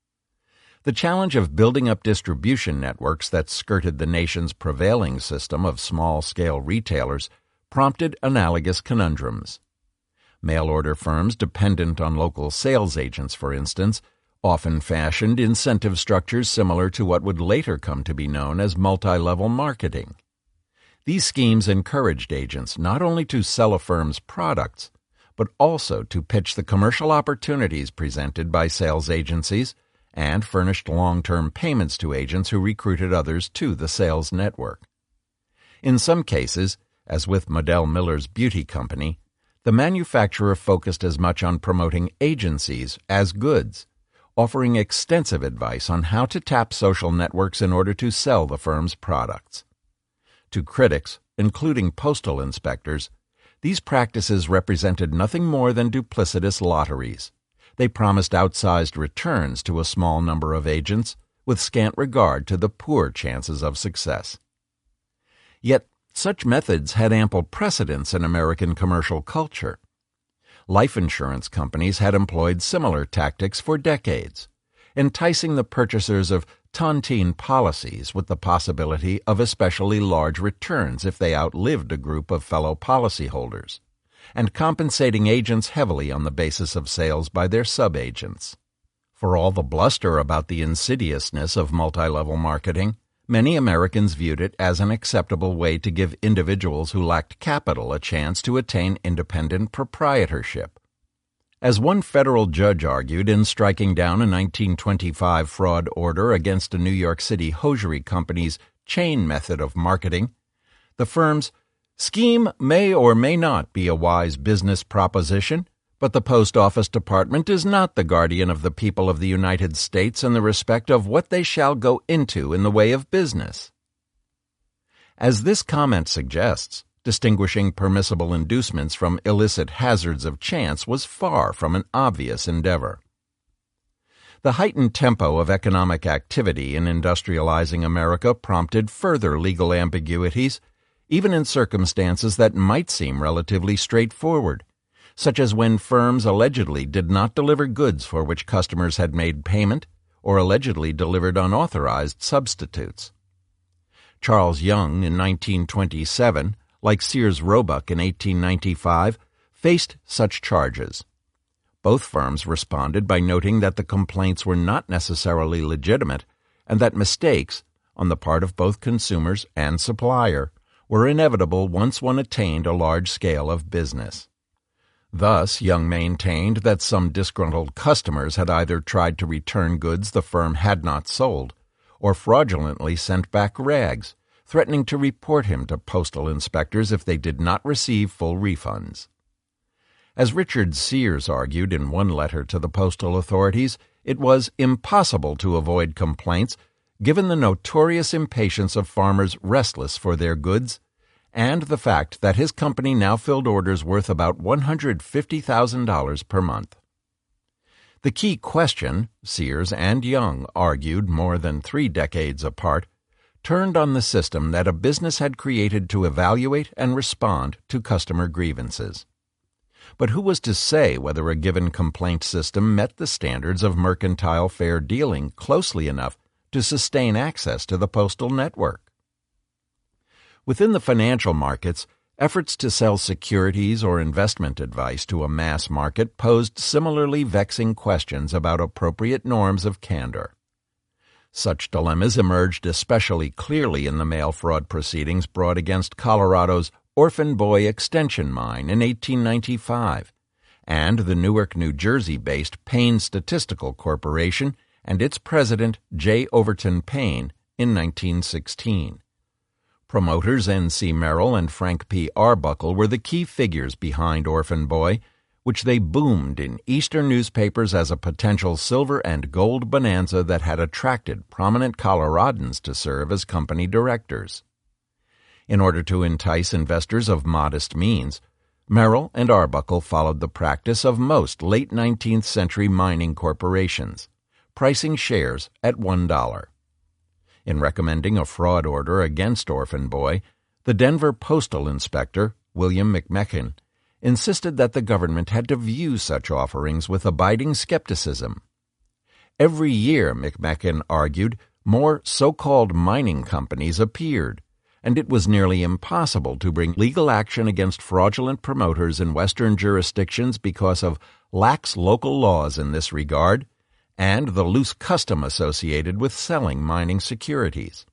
The challenge of building up distribution networks that skirted the nation's prevailing system of small-scale retailers prompted analogous conundrums. Mail-order firms dependent on local sales agents, for instance, often fashioned incentive structures similar to what would later come to be known as multi-level marketing. These schemes encouraged agents not only to sell a firm's products, but also to pitch the commercial opportunities presented by sales agencies, and furnished long-term payments to agents who recruited others to the sales network. In some cases, as with Modell Miller's Beauty Company, the manufacturer focused as much on promoting agencies as goods, offering extensive advice on how to tap social networks in order to sell the firm's products. To critics, including postal inspectors, these practices represented nothing more than duplicitous lotteries. They promised outsized returns to a small number of agents, with scant regard to the poor chances of success. Yet, such methods had ample precedence in American commercial culture. Life insurance companies had employed similar tactics for decades, enticing the purchasers of tontine policies with the possibility of especially large returns if they outlived a group of fellow policyholders, and compensating agents heavily on the basis of sales by their sub-agents. For all the bluster about the insidiousness of multi-level marketing, many Americans viewed it as an acceptable way to give individuals who lacked capital a chance to attain independent proprietorship. As one federal judge argued in striking down a nineteen twenty-five fraud order against a New York City hosiery company's chain method of marketing, the firm's scheme may or may not be a wise business proposition, but the Post Office Department is not the guardian of the people of the United States in the respect of what they shall go into in the way of business. As this comment suggests, distinguishing permissible inducements from illicit hazards of chance was far from an obvious endeavor. The heightened tempo of economic activity in industrializing America prompted further legal ambiguities, even in circumstances that might seem relatively straightforward, such as when firms allegedly did not deliver goods for which customers had made payment or allegedly delivered unauthorized substitutes. Charles Young in nineteen twenty-seven, like Sears Roebuck in eighteen ninety-five, faced such charges. Both firms responded by noting that the complaints were not necessarily legitimate and that mistakes, on the part of both consumers and supplier, were inevitable once one attained a large scale of business. Thus, Young maintained that some disgruntled customers had either tried to return goods the firm had not sold, or fraudulently sent back rags, threatening to report him to postal inspectors if they did not receive full refunds. As Richard Sears argued in one letter to the postal authorities, it was impossible to avoid complaints given the notorious impatience of farmers restless for their goods, and the fact that his company now filled orders worth about one hundred fifty thousand dollars per month. The key question, Sears and Young argued more than three decades apart, turned on the system that a business had created to evaluate and respond to customer grievances. But who was to say whether a given complaint system met the standards of mercantile fair dealing closely enough to sustain access to the postal network? Within the financial markets, efforts to sell securities or investment advice to a mass market posed similarly vexing questions about appropriate norms of candor. Such dilemmas emerged especially clearly in the mail fraud proceedings brought against Colorado's Orphan Boy Extension Mine in eighteen ninety-five, and the Newark, New Jersey-based Payne Statistical Corporation and its president, J. Overton Payne, in nineteen sixteen. Promoters N C Merrill and Frank P. Arbuckle were the key figures behind Orphan Boy, which they boomed in Eastern newspapers as a potential silver and gold bonanza that had attracted prominent Coloradans to serve as company directors. In order to entice investors of modest means, Merrill and Arbuckle followed the practice of most late nineteenth century mining corporations, pricing shares at one dollar. In recommending a fraud order against Orphan Boy, the Denver postal inspector, William McMechen, insisted that the government had to view such offerings with abiding skepticism. Every year, McMechen argued, more so-called mining companies appeared, and it was nearly impossible to bring legal action against fraudulent promoters in Western jurisdictions because of lax local laws in this regard and the loose custom associated with selling mining securities.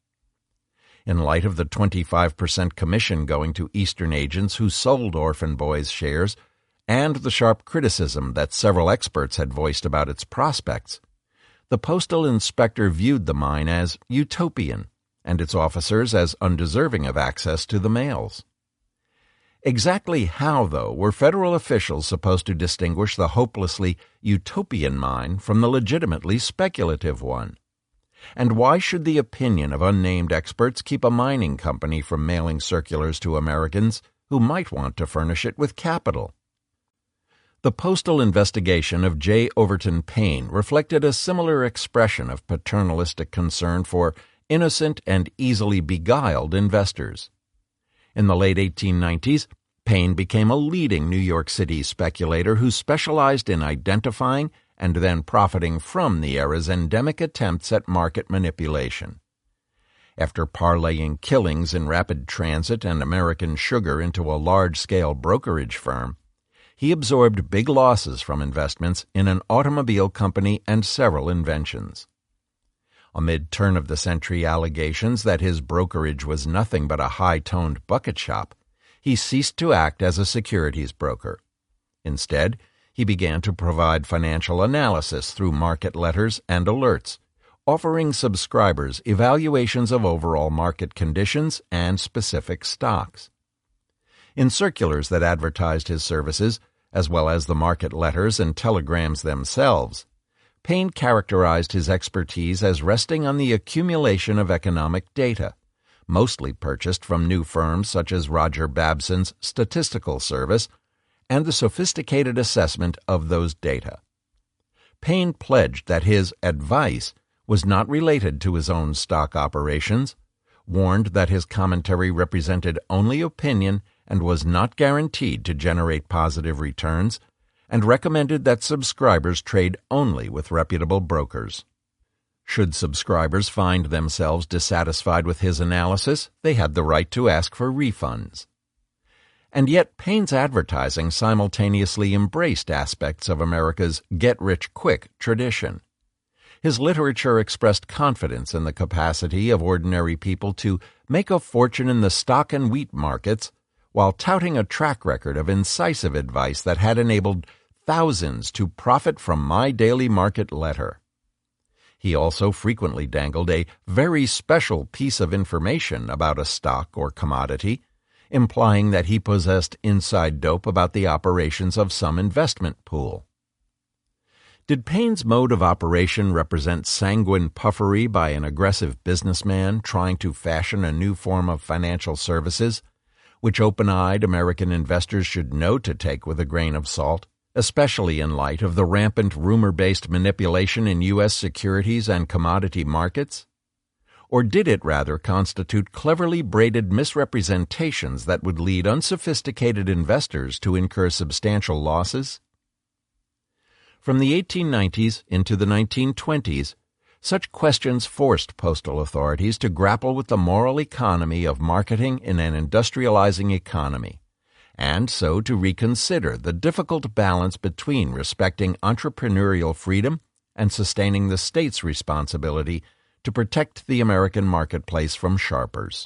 In light of the twenty-five percent commission going to Eastern agents who sold Orphan Boy's shares, and the sharp criticism that several experts had voiced about its prospects, the postal inspector viewed the mine as utopian and its officers as undeserving of access to the mails. Exactly how, though, were federal officials supposed to distinguish the hopelessly utopian mine from the legitimately speculative one? And why should the opinion of unnamed experts keep a mining company from mailing circulars to Americans who might want to furnish it with capital? The postal investigation of J. Overton Payne reflected a similar expression of paternalistic concern for innocent and easily beguiled investors. In the late eighteen nineties, Payne became a leading New York City speculator who specialized in identifying and then profiting from the era's endemic attempts at market manipulation. After parlaying Killings in Rapid Transit and American Sugar into a large-scale brokerage firm, he absorbed big losses from investments in an automobile company and several inventions. Amid turn-of-the-century allegations that his brokerage was nothing but a high-toned bucket shop, he ceased to act as a securities broker. Instead, he began to provide financial analysis through market letters and alerts, offering subscribers evaluations of overall market conditions and specific stocks. In circulars that advertised his services, as well as the market letters and telegrams themselves, Payne characterized his expertise as resting on the accumulation of economic data, mostly purchased from new firms such as Roger Babson's Statistical Service, and the sophisticated assessment of those data. Payne pledged that his advice was not related to his own stock operations, warned that his commentary represented only opinion and was not guaranteed to generate positive returns, and recommended that subscribers trade only with reputable brokers. Should subscribers find themselves dissatisfied with his analysis, they had the right to ask for refunds. And yet Payne's advertising simultaneously embraced aspects of America's get-rich-quick tradition. His literature expressed confidence in the capacity of ordinary people to make a fortune in the stock and wheat markets, while touting a track record of incisive advice that had enabled thousands to profit from My Daily Market letter. He also frequently dangled a very special piece of information about a stock or commodity, implying that he possessed inside dope about the operations of some investment pool. Did Payne's mode of operation represent sanguine puffery by an aggressive businessman trying to fashion a new form of financial services, which open-eyed American investors should know to take with a grain of salt, especially in light of the rampant rumor-based manipulation in U S securities and commodity markets? Or did it rather constitute cleverly braided misrepresentations that would lead unsophisticated investors to incur substantial losses? From the eighteen nineties into the nineteen twenties, such questions forced postal authorities to grapple with the moral economy of marketing in an industrializing economy, and so to reconsider the difficult balance between respecting entrepreneurial freedom and sustaining the state's responsibility to protect the American marketplace from sharpers.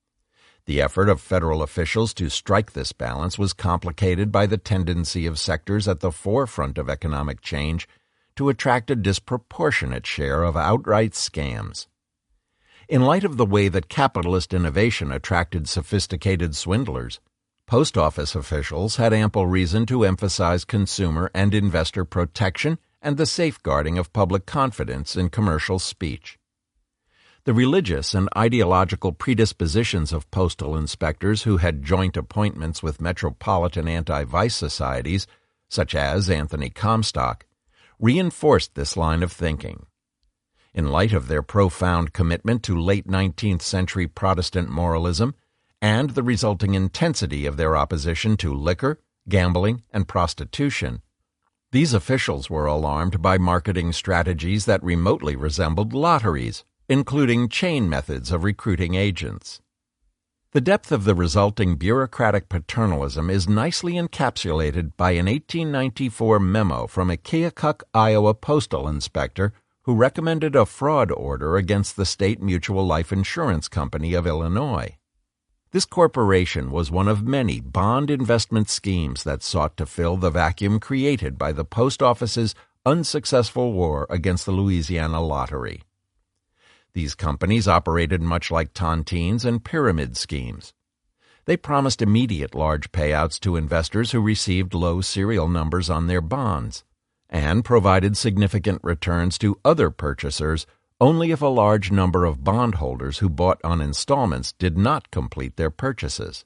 The effort of federal officials to strike this balance was complicated by the tendency of sectors at the forefront of economic change to attract a disproportionate share of outright scams. In light of the way that capitalist innovation attracted sophisticated swindlers, post office officials had ample reason to emphasize consumer and investor protection and the safeguarding of public confidence in commercial speech. The religious and ideological predispositions of postal inspectors who had joint appointments with metropolitan anti-vice societies, such as Anthony Comstock, reinforced this line of thinking. In light of their profound commitment to late nineteenth century Protestant moralism and the resulting intensity of their opposition to liquor, gambling, and prostitution, these officials were alarmed by marketing strategies that remotely resembled lotteries, including chain methods of recruiting agents. The depth of the resulting bureaucratic paternalism is nicely encapsulated by an eighteen ninety-four memo from a Keokuk, Iowa postal inspector who recommended a fraud order against the State Mutual Life Insurance Company of Illinois. This corporation was one of many bond investment schemes that sought to fill the vacuum created by the post office's unsuccessful war against the Louisiana lottery. These companies operated much like tontines and pyramid schemes. They promised immediate large payouts to investors who received low serial numbers on their bonds, and provided significant returns to other purchasers only if a large number of bondholders who bought on installments did not complete their purchases.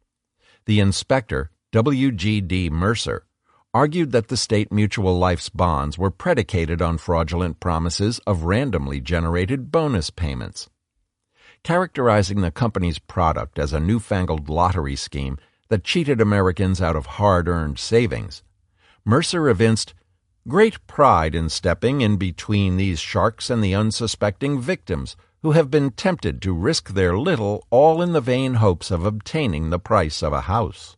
The inspector, W G D Mercer, argued that the State Mutual Life's bonds were predicated on fraudulent promises of randomly generated bonus payments. Characterizing the company's product as a newfangled lottery scheme that cheated Americans out of hard-earned savings, Mercer evinced great pride in stepping in between these sharks and the unsuspecting victims who have been tempted to risk their little all in the vain hopes of obtaining the price of a house.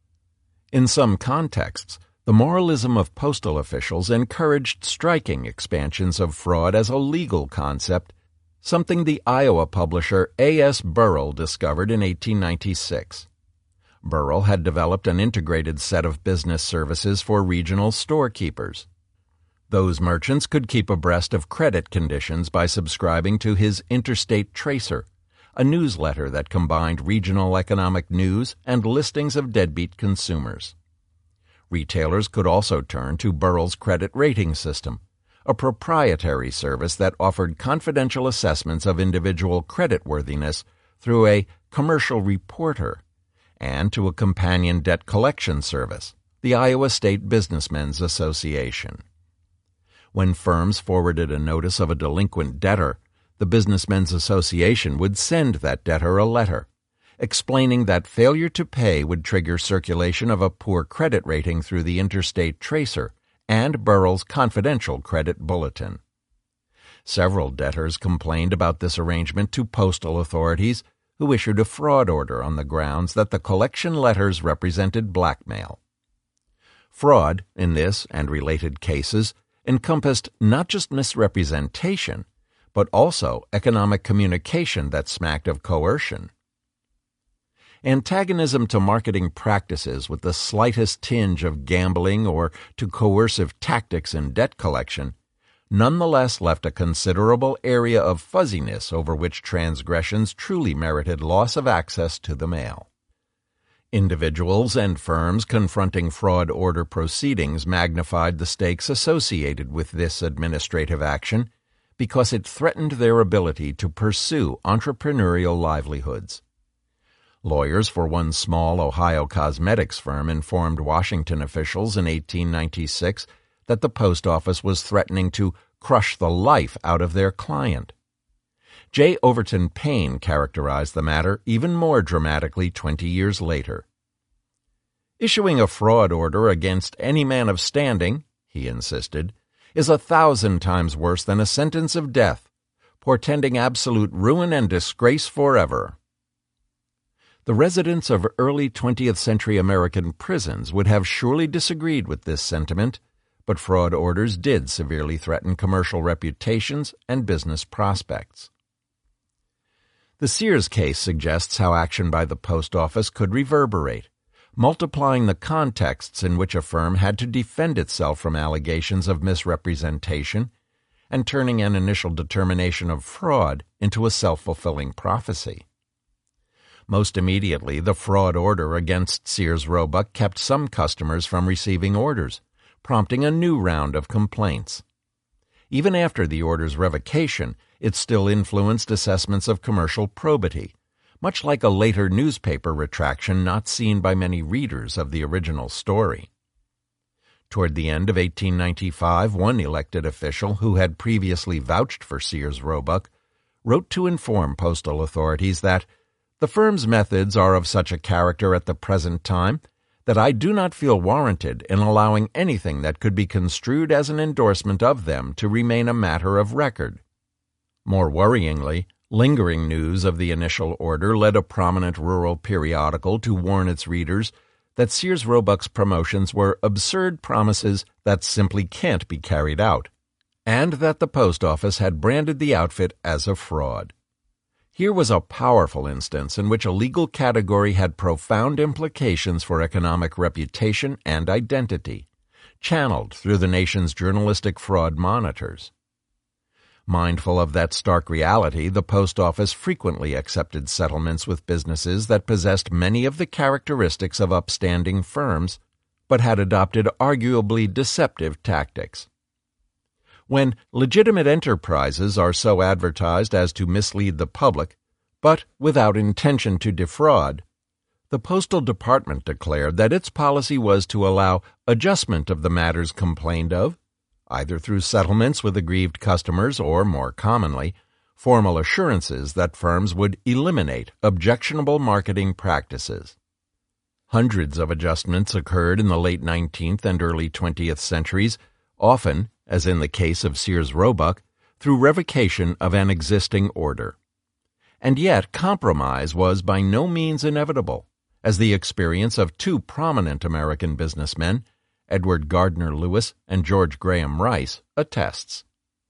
In some contexts, the moralism of postal officials encouraged striking expansions of fraud as a legal concept, something the Iowa publisher A S Burrell discovered in eighteen ninety-six. Burrell had developed an integrated set of business services for regional storekeepers. Those merchants could keep abreast of credit conditions by subscribing to his Interstate Tracer, a newsletter that combined regional economic news and listings of deadbeat consumers. Retailers could also turn to Burrell's credit rating system, a proprietary service that offered confidential assessments of individual creditworthiness through a commercial reporter, and to a companion debt collection service, the Iowa State Businessmen's Association. When firms forwarded a notice of a delinquent debtor, the Businessmen's Association would send that debtor a letter, explaining that failure to pay would trigger circulation of a poor credit rating through the Interstate Tracer and Burrell's confidential credit bulletin. Several debtors complained about this arrangement to postal authorities, who issued a fraud order on the grounds that the collection letters represented blackmail. Fraud, in this and related cases, encompassed not just misrepresentation, but also economic communication that smacked of coercion. Antagonism to marketing practices with the slightest tinge of gambling or to coercive tactics in debt collection nonetheless left a considerable area of fuzziness over which transgressions truly merited loss of access to the mail. Individuals and firms confronting fraud order proceedings magnified the stakes associated with this administrative action because it threatened their ability to pursue entrepreneurial livelihoods. Lawyers for one small Ohio cosmetics firm informed Washington officials in eighteen ninety-six that the post office was threatening to crush the life out of their client. J. Overton Payne characterized the matter even more dramatically twenty years later. "Issuing a fraud order against any man of standing," he insisted, "is a thousand times worse than a sentence of death, portending absolute ruin and disgrace forever." The residents of early twentieth century American prisons would have surely disagreed with this sentiment, but fraud orders did severely threaten commercial reputations and business prospects. The Sears case suggests how action by the post office could reverberate, multiplying the contexts in which a firm had to defend itself from allegations of misrepresentation and turning an initial determination of fraud into a self-fulfilling prophecy. Most immediately, the fraud order against Sears Roebuck kept some customers from receiving orders, prompting a new round of complaints. Even after the order's revocation, it still influenced assessments of commercial probity, much like a later newspaper retraction not seen by many readers of the original story. Toward the end of eighteen ninety-five, one elected official who had previously vouched for Sears Roebuck wrote to inform postal authorities that "the firm's methods are of such a character at the present time that I do not feel warranted in allowing anything that could be construed as an endorsement of them to remain a matter of record." More worryingly, lingering news of the initial order led a prominent rural periodical to warn its readers that Sears Roebuck's promotions were absurd promises that simply can't be carried out, and that the post office had branded the outfit as a fraud. Here was a powerful instance in which a legal category had profound implications for economic reputation and identity, channeled through the nation's journalistic fraud monitors. Mindful of that stark reality, the post office frequently accepted settlements with businesses that possessed many of the characteristics of upstanding firms, but had adopted arguably deceptive tactics. When legitimate enterprises are so advertised as to mislead the public, but without intention to defraud, the Postal Department declared that its policy was to allow adjustment of the matters complained of, either through settlements with aggrieved customers or, more commonly, formal assurances that firms would eliminate objectionable marketing practices. Hundreds of adjustments occurred in the late nineteenth and early twentieth centuries, often, as in the case of Sears Roebuck, through revocation of an existing order. And yet compromise was by no means inevitable, as the experience of two prominent American businessmen, Edward Gardner Lewis and George Graham Rice, attests.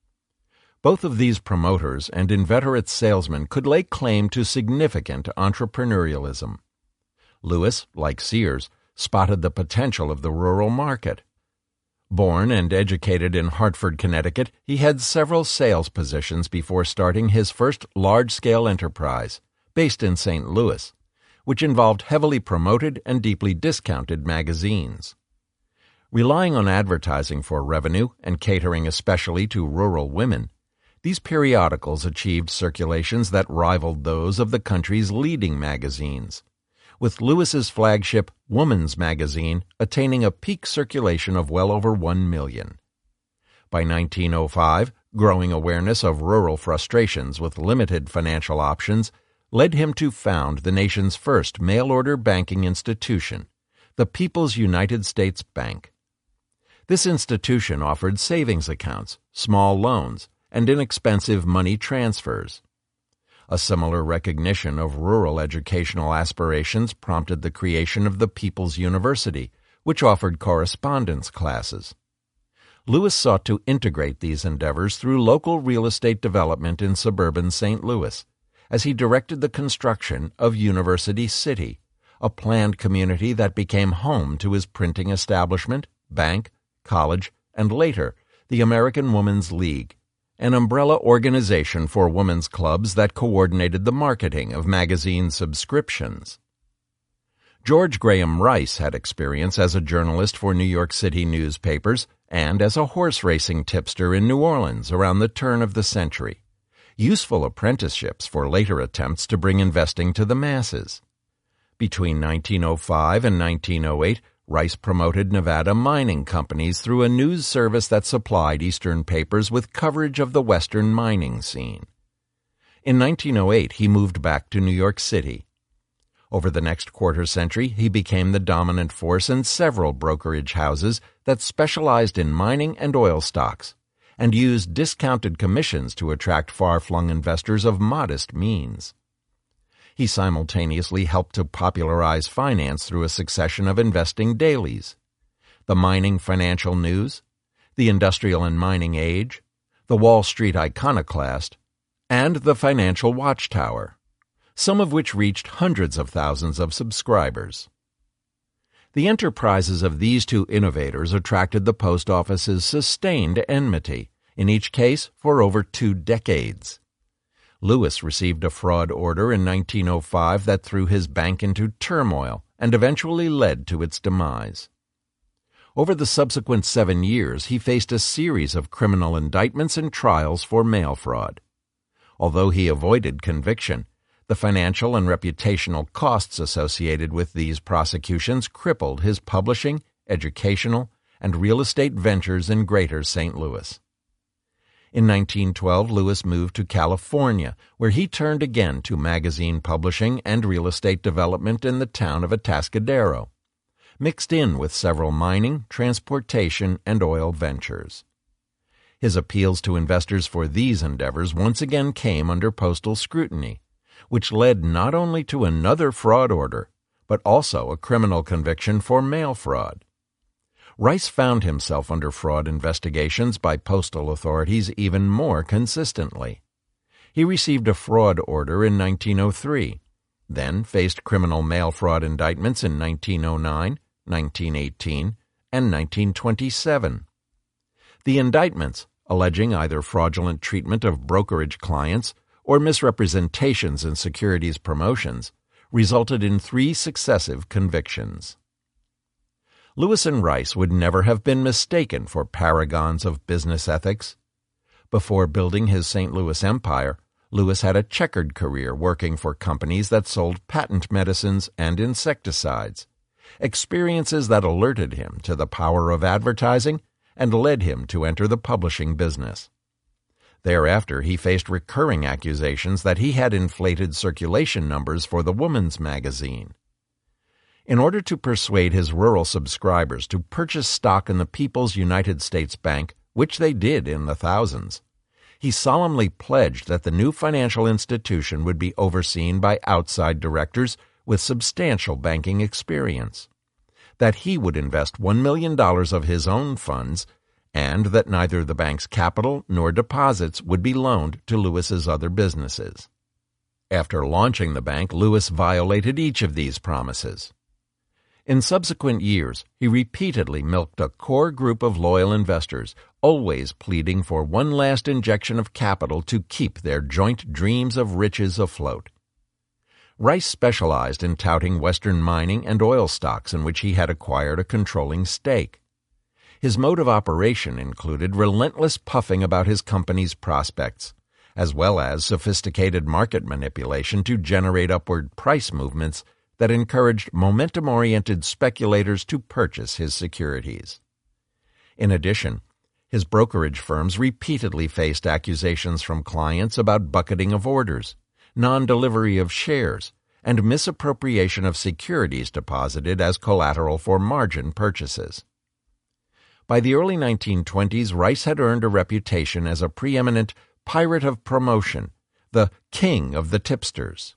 Both of these promoters and inveterate salesmen could lay claim to significant entrepreneurialism. Lewis, like Sears, spotted the potential of the rural market. Born and educated in Hartford, Connecticut, he had several sales positions before starting his first large-scale enterprise, based in Saint Louis, which involved heavily promoted and deeply discounted magazines. Relying on advertising for revenue and catering especially to rural women, these periodicals achieved circulations that rivaled those of the country's leading magazines, with Lewis's flagship Woman's Magazine attaining a peak circulation of well over one million. By nineteen oh five, growing awareness of rural frustrations with limited financial options led him to found the nation's first mail-order banking institution, the People's United States Bank. This institution offered savings accounts, small loans, and inexpensive money transfers. A similar recognition of rural educational aspirations prompted the creation of the People's University, which offered correspondence classes. Lewis sought to integrate these endeavors through local real estate development in suburban Saint Louis, as he directed the construction of University City, a planned community that became home to his printing establishment, bank, college, and later, the American Woman's League, an umbrella organization for women's clubs that coordinated the marketing of magazine subscriptions. George Graham Rice had experience as a journalist for New York City newspapers and as a horse racing tipster in New Orleans around the turn of the century, useful apprenticeships for later attempts to bring investing to the masses. Between nineteen oh five and nineteen oh eight, Rice promoted Nevada mining companies through a news service that supplied Eastern papers with coverage of the Western mining scene. In nineteen oh eight, he moved back to New York City. Over the next quarter century, he became the dominant force in several brokerage houses that specialized in mining and oil stocks, and used discounted commissions to attract far-flung investors of modest means. He simultaneously helped to popularize finance through a succession of investing dailies: the Mining Financial News, the Industrial and Mining Age, the Wall Street Iconoclast, and the Financial Watchtower, some of which reached hundreds of thousands of subscribers. The enterprises of these two innovators attracted the post office's sustained enmity, in each case for over two decades. Lewis received a fraud order in nineteen oh five that threw his bank into turmoil and eventually led to its demise. Over the subsequent seven years, he faced a series of criminal indictments and trials for mail fraud. Although he avoided conviction, the financial and reputational costs associated with these prosecutions crippled his publishing, educational, and real estate ventures in Greater Saint Louis. In nineteen twelve, Lewis moved to California, where he turned again to magazine publishing and real estate development in the town of Atascadero, mixed in with several mining, transportation, and oil ventures. His appeals to investors for these endeavors once again came under postal scrutiny, which led not only to another fraud order, but also a criminal conviction for mail fraud. Rice found himself under fraud investigations by postal authorities even more consistently. He received a fraud order in nineteen oh three, then faced criminal mail fraud indictments in nineteen oh nine, nineteen eighteen, and nineteen twenty-seven. The indictments, alleging either fraudulent treatment of brokerage clients or misrepresentations in securities promotions, resulted in three successive convictions. Lewis and Rice would never have been mistaken for paragons of business ethics. Before building his Saint Louis empire, Lewis had a checkered career working for companies that sold patent medicines and insecticides, experiences that alerted him to the power of advertising and led him to enter the publishing business. Thereafter, he faced recurring accusations that he had inflated circulation numbers for the Woman's Magazine. In order to persuade his rural subscribers to purchase stock in the People's United States Bank, which they did in the thousands, he solemnly pledged that the new financial institution would be overseen by outside directors with substantial banking experience, that he would invest one million dollars of his own funds, and that neither the bank's capital nor deposits would be loaned to Lewis's other businesses. After launching the bank, Lewis violated each of these promises. In subsequent years, he repeatedly milked a core group of loyal investors, always pleading for one last injection of capital to keep their joint dreams of riches afloat. Rice specialized in touting Western mining and oil stocks in which he had acquired a controlling stake. His mode of operation included relentless puffing about his company's prospects, as well as sophisticated market manipulation to generate upward price movements that encouraged momentum-oriented speculators to purchase his securities. In addition, his brokerage firms repeatedly faced accusations from clients about bucketing of orders, non-delivery of shares, and misappropriation of securities deposited as collateral for margin purchases. By the early nineteen twenties, Rice had earned a reputation as a preeminent pirate of promotion, the king of the tipsters.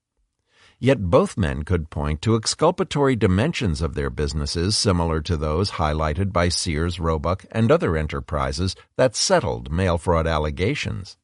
Yet both men could point to exculpatory dimensions of their businesses similar to those highlighted by Sears, Roebuck, and other enterprises that settled mail fraud allegations.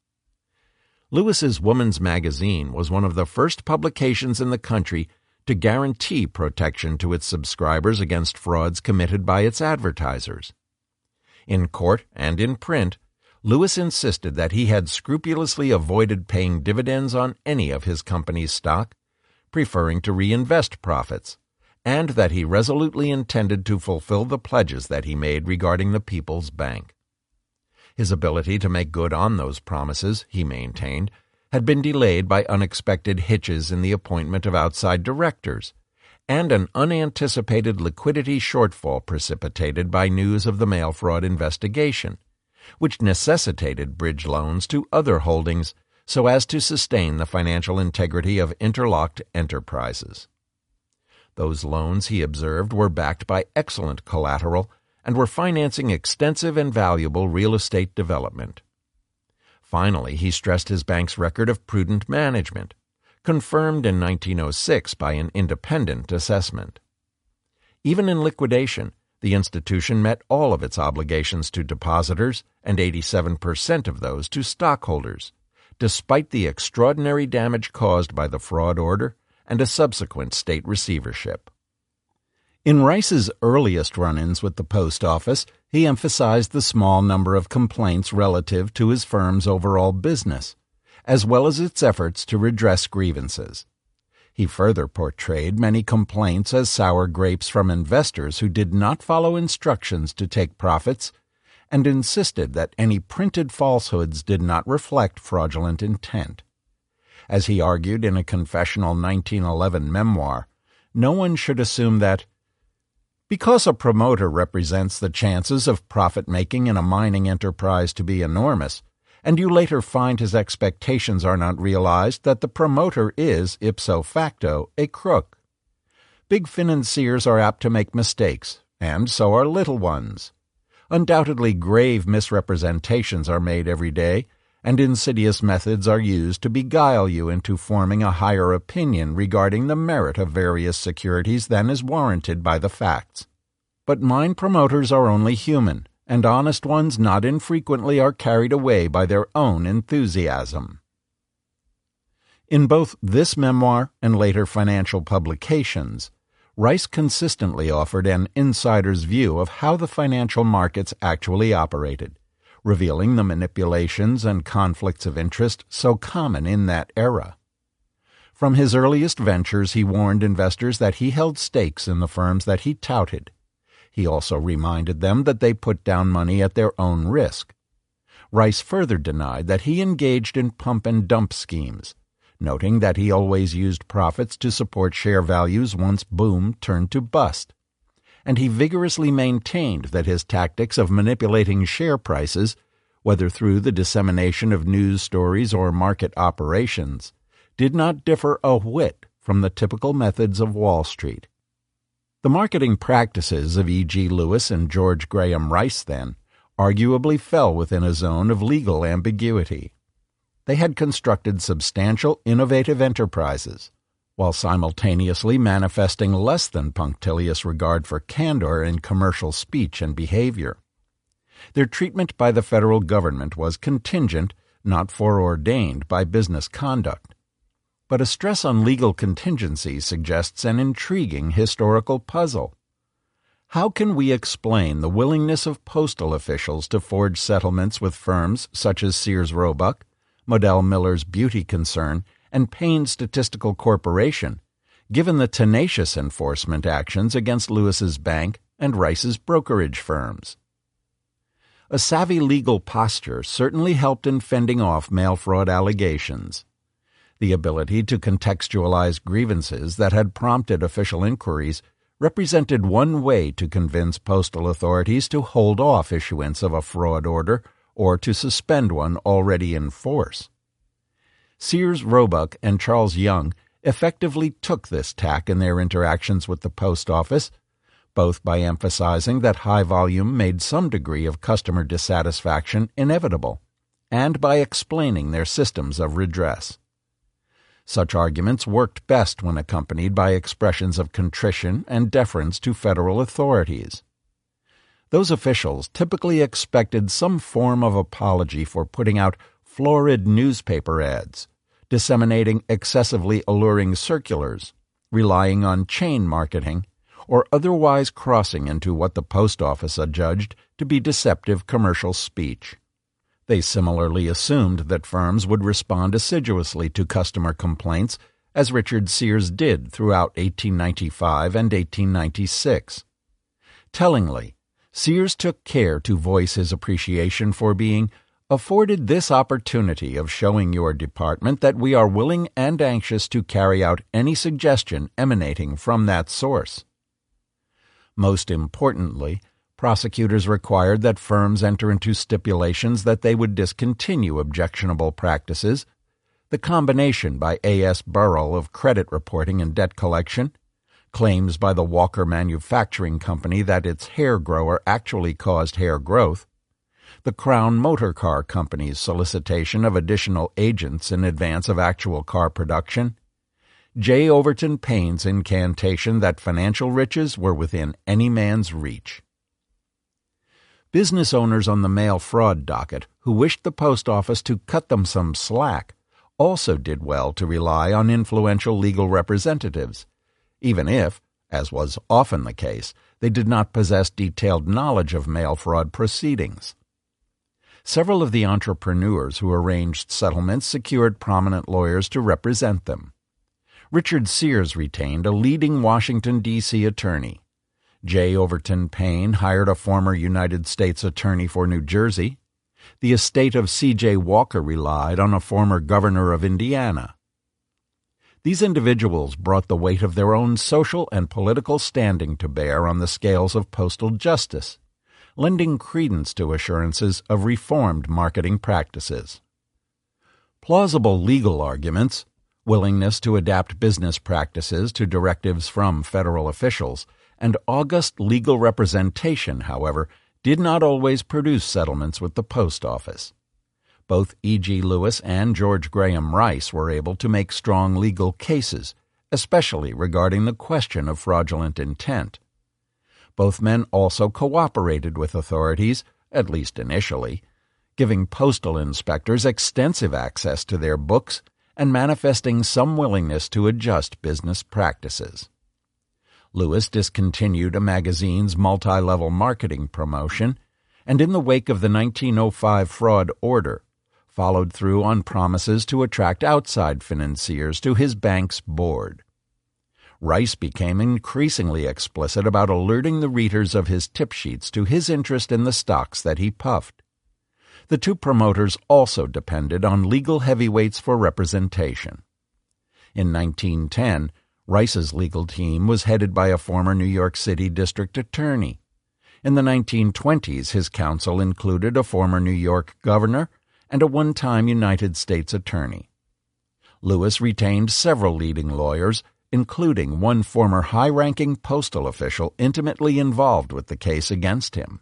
Lewis's Woman's Magazine was one of the first publications in the country to guarantee protection to its subscribers against frauds committed by its advertisers. In court and in print, Lewis insisted that he had scrupulously avoided paying dividends on any of his company's stock, preferring to reinvest profits, and that he resolutely intended to fulfill the pledges that he made regarding the People's Bank. His ability to make good on those promises, he maintained, had been delayed by unexpected hitches in the appointment of outside directors, and an unanticipated liquidity shortfall precipitated by news of the mail fraud investigation, which necessitated bridge loans to other holdings so as to sustain the financial integrity of interlocked enterprises. Those loans, he observed, were backed by excellent collateral and were financing extensive and valuable real estate development. Finally, he stressed his bank's record of prudent management, confirmed in nineteen oh six by an independent assessment. Even in liquidation, the institution met all of its obligations to depositors and eighty-seven percent of those to stockholders, despite the extraordinary damage caused by the fraud order and a subsequent state receivership. In Rice's earliest run-ins with the post office, he emphasized the small number of complaints relative to his firm's overall business, as well as its efforts to redress grievances. He further portrayed many complaints as sour grapes from investors who did not follow instructions to take profits, and insisted that any printed falsehoods did not reflect fraudulent intent. As he argued in a confessional nineteen eleven memoir, no one should assume that, because a promoter represents the chances of profit-making in a mining enterprise to be enormous, and you later find his expectations are not realized, that the promoter is, ipso facto, a crook. Big financiers are apt to make mistakes, and so are little ones. Undoubtedly grave misrepresentations are made every day, and insidious methods are used to beguile you into forming a higher opinion regarding the merit of various securities than is warranted by the facts. But mine promoters are only human, and honest ones not infrequently are carried away by their own enthusiasm. In both this memoir and later financial publications, Rice consistently offered an insider's view of how the financial markets actually operated, revealing the manipulations and conflicts of interest so common in that era. From his earliest ventures, he warned investors that he held stakes in the firms that he touted. He also reminded them that they put down money at their own risk. Rice further denied that he engaged in pump-and-dump schemes, noting that he always used profits to support share values once boom turned to bust. And he vigorously maintained that his tactics of manipulating share prices, whether through the dissemination of news stories or market operations, did not differ a whit from the typical methods of Wall Street. The marketing practices of E G. Lewis and George Graham Rice, then, arguably fell within a zone of legal ambiguity. They had constructed substantial, innovative enterprises, while simultaneously manifesting less than punctilious regard for candor in commercial speech and behavior. Their treatment by the federal government was contingent, not foreordained by business conduct. But a stress on legal contingency suggests an intriguing historical puzzle. How can we explain the willingness of postal officials to forge settlements with firms such as Sears Roebuck, Modell Miller's beauty concern, and Payne Statistical Corporation, given the tenacious enforcement actions against Lewis's bank and Rice's brokerage firms? A savvy legal posture certainly helped in fending off mail fraud allegations. The ability to contextualize grievances that had prompted official inquiries represented one way to convince postal authorities to hold off issuance of a fraud order or to suspend one already in force. Sears Roebuck and Charles Young effectively took this tack in their interactions with the post office, both by emphasizing that high volume made some degree of customer dissatisfaction inevitable, and by explaining their systems of redress. Such arguments worked best when accompanied by expressions of contrition and deference to federal authorities. Those officials typically expected some form of apology for putting out florid newspaper ads, disseminating excessively alluring circulars, relying on chain marketing, or otherwise crossing into what the post office adjudged to be deceptive commercial speech. They similarly assumed that firms would respond assiduously to customer complaints as Richard Sears did throughout eighteen ninety-five and eighteen ninety-six. Tellingly, Sears took care to voice his appreciation for being afforded this opportunity of showing your department that we are willing and anxious to carry out any suggestion emanating from that source. Most importantly, prosecutors required that firms enter into stipulations that they would discontinue objectionable practices, the combination by A S Burrell of credit reporting and debt collection, claims by the Walker Manufacturing Company that its hair grower actually caused hair growth, the Crown Motor Car Company's solicitation of additional agents in advance of actual car production, J. Overton Payne's incantation that financial riches were within any man's reach. Business owners on the mail fraud docket who wished the post office to cut them some slack also did well to rely on influential legal representatives, even if, as was often the case, they did not possess detailed knowledge of mail fraud proceedings. Several of the entrepreneurs who arranged settlements secured prominent lawyers to represent them. Richard Sears retained a leading Washington, D C attorney. J. Overton Payne hired a former United States attorney for New Jersey. The estate of C J Walker relied on a former governor of Indiana. These individuals brought the weight of their own social and political standing to bear on the scales of postal justice, lending credence to assurances of reformed marketing practices. Plausible legal arguments, willingness to adapt business practices to directives from federal officials, and august legal representation, however, did not always produce settlements with the post office. Both E G. Lewis and George Graham Rice were able to make strong legal cases, especially regarding the question of fraudulent intent. Both men also cooperated with authorities, at least initially, giving postal inspectors extensive access to their books and manifesting some willingness to adjust business practices. Lewis discontinued a magazine's multi-level marketing promotion, and in the wake of the nineteen oh five fraud order, followed through on promises to attract outside financiers to his bank's board. Rice became increasingly explicit about alerting the readers of his tip sheets to his interest in the stocks that he puffed. The two promoters also depended on legal heavyweights for representation. In nineteen ten, Rice's legal team was headed by a former New York City district attorney. In the nineteen twenties, his counsel included a former New York governor and a one-time United States attorney. Lewis retained several leading lawyers, including one former high-ranking postal official intimately involved with the case against him.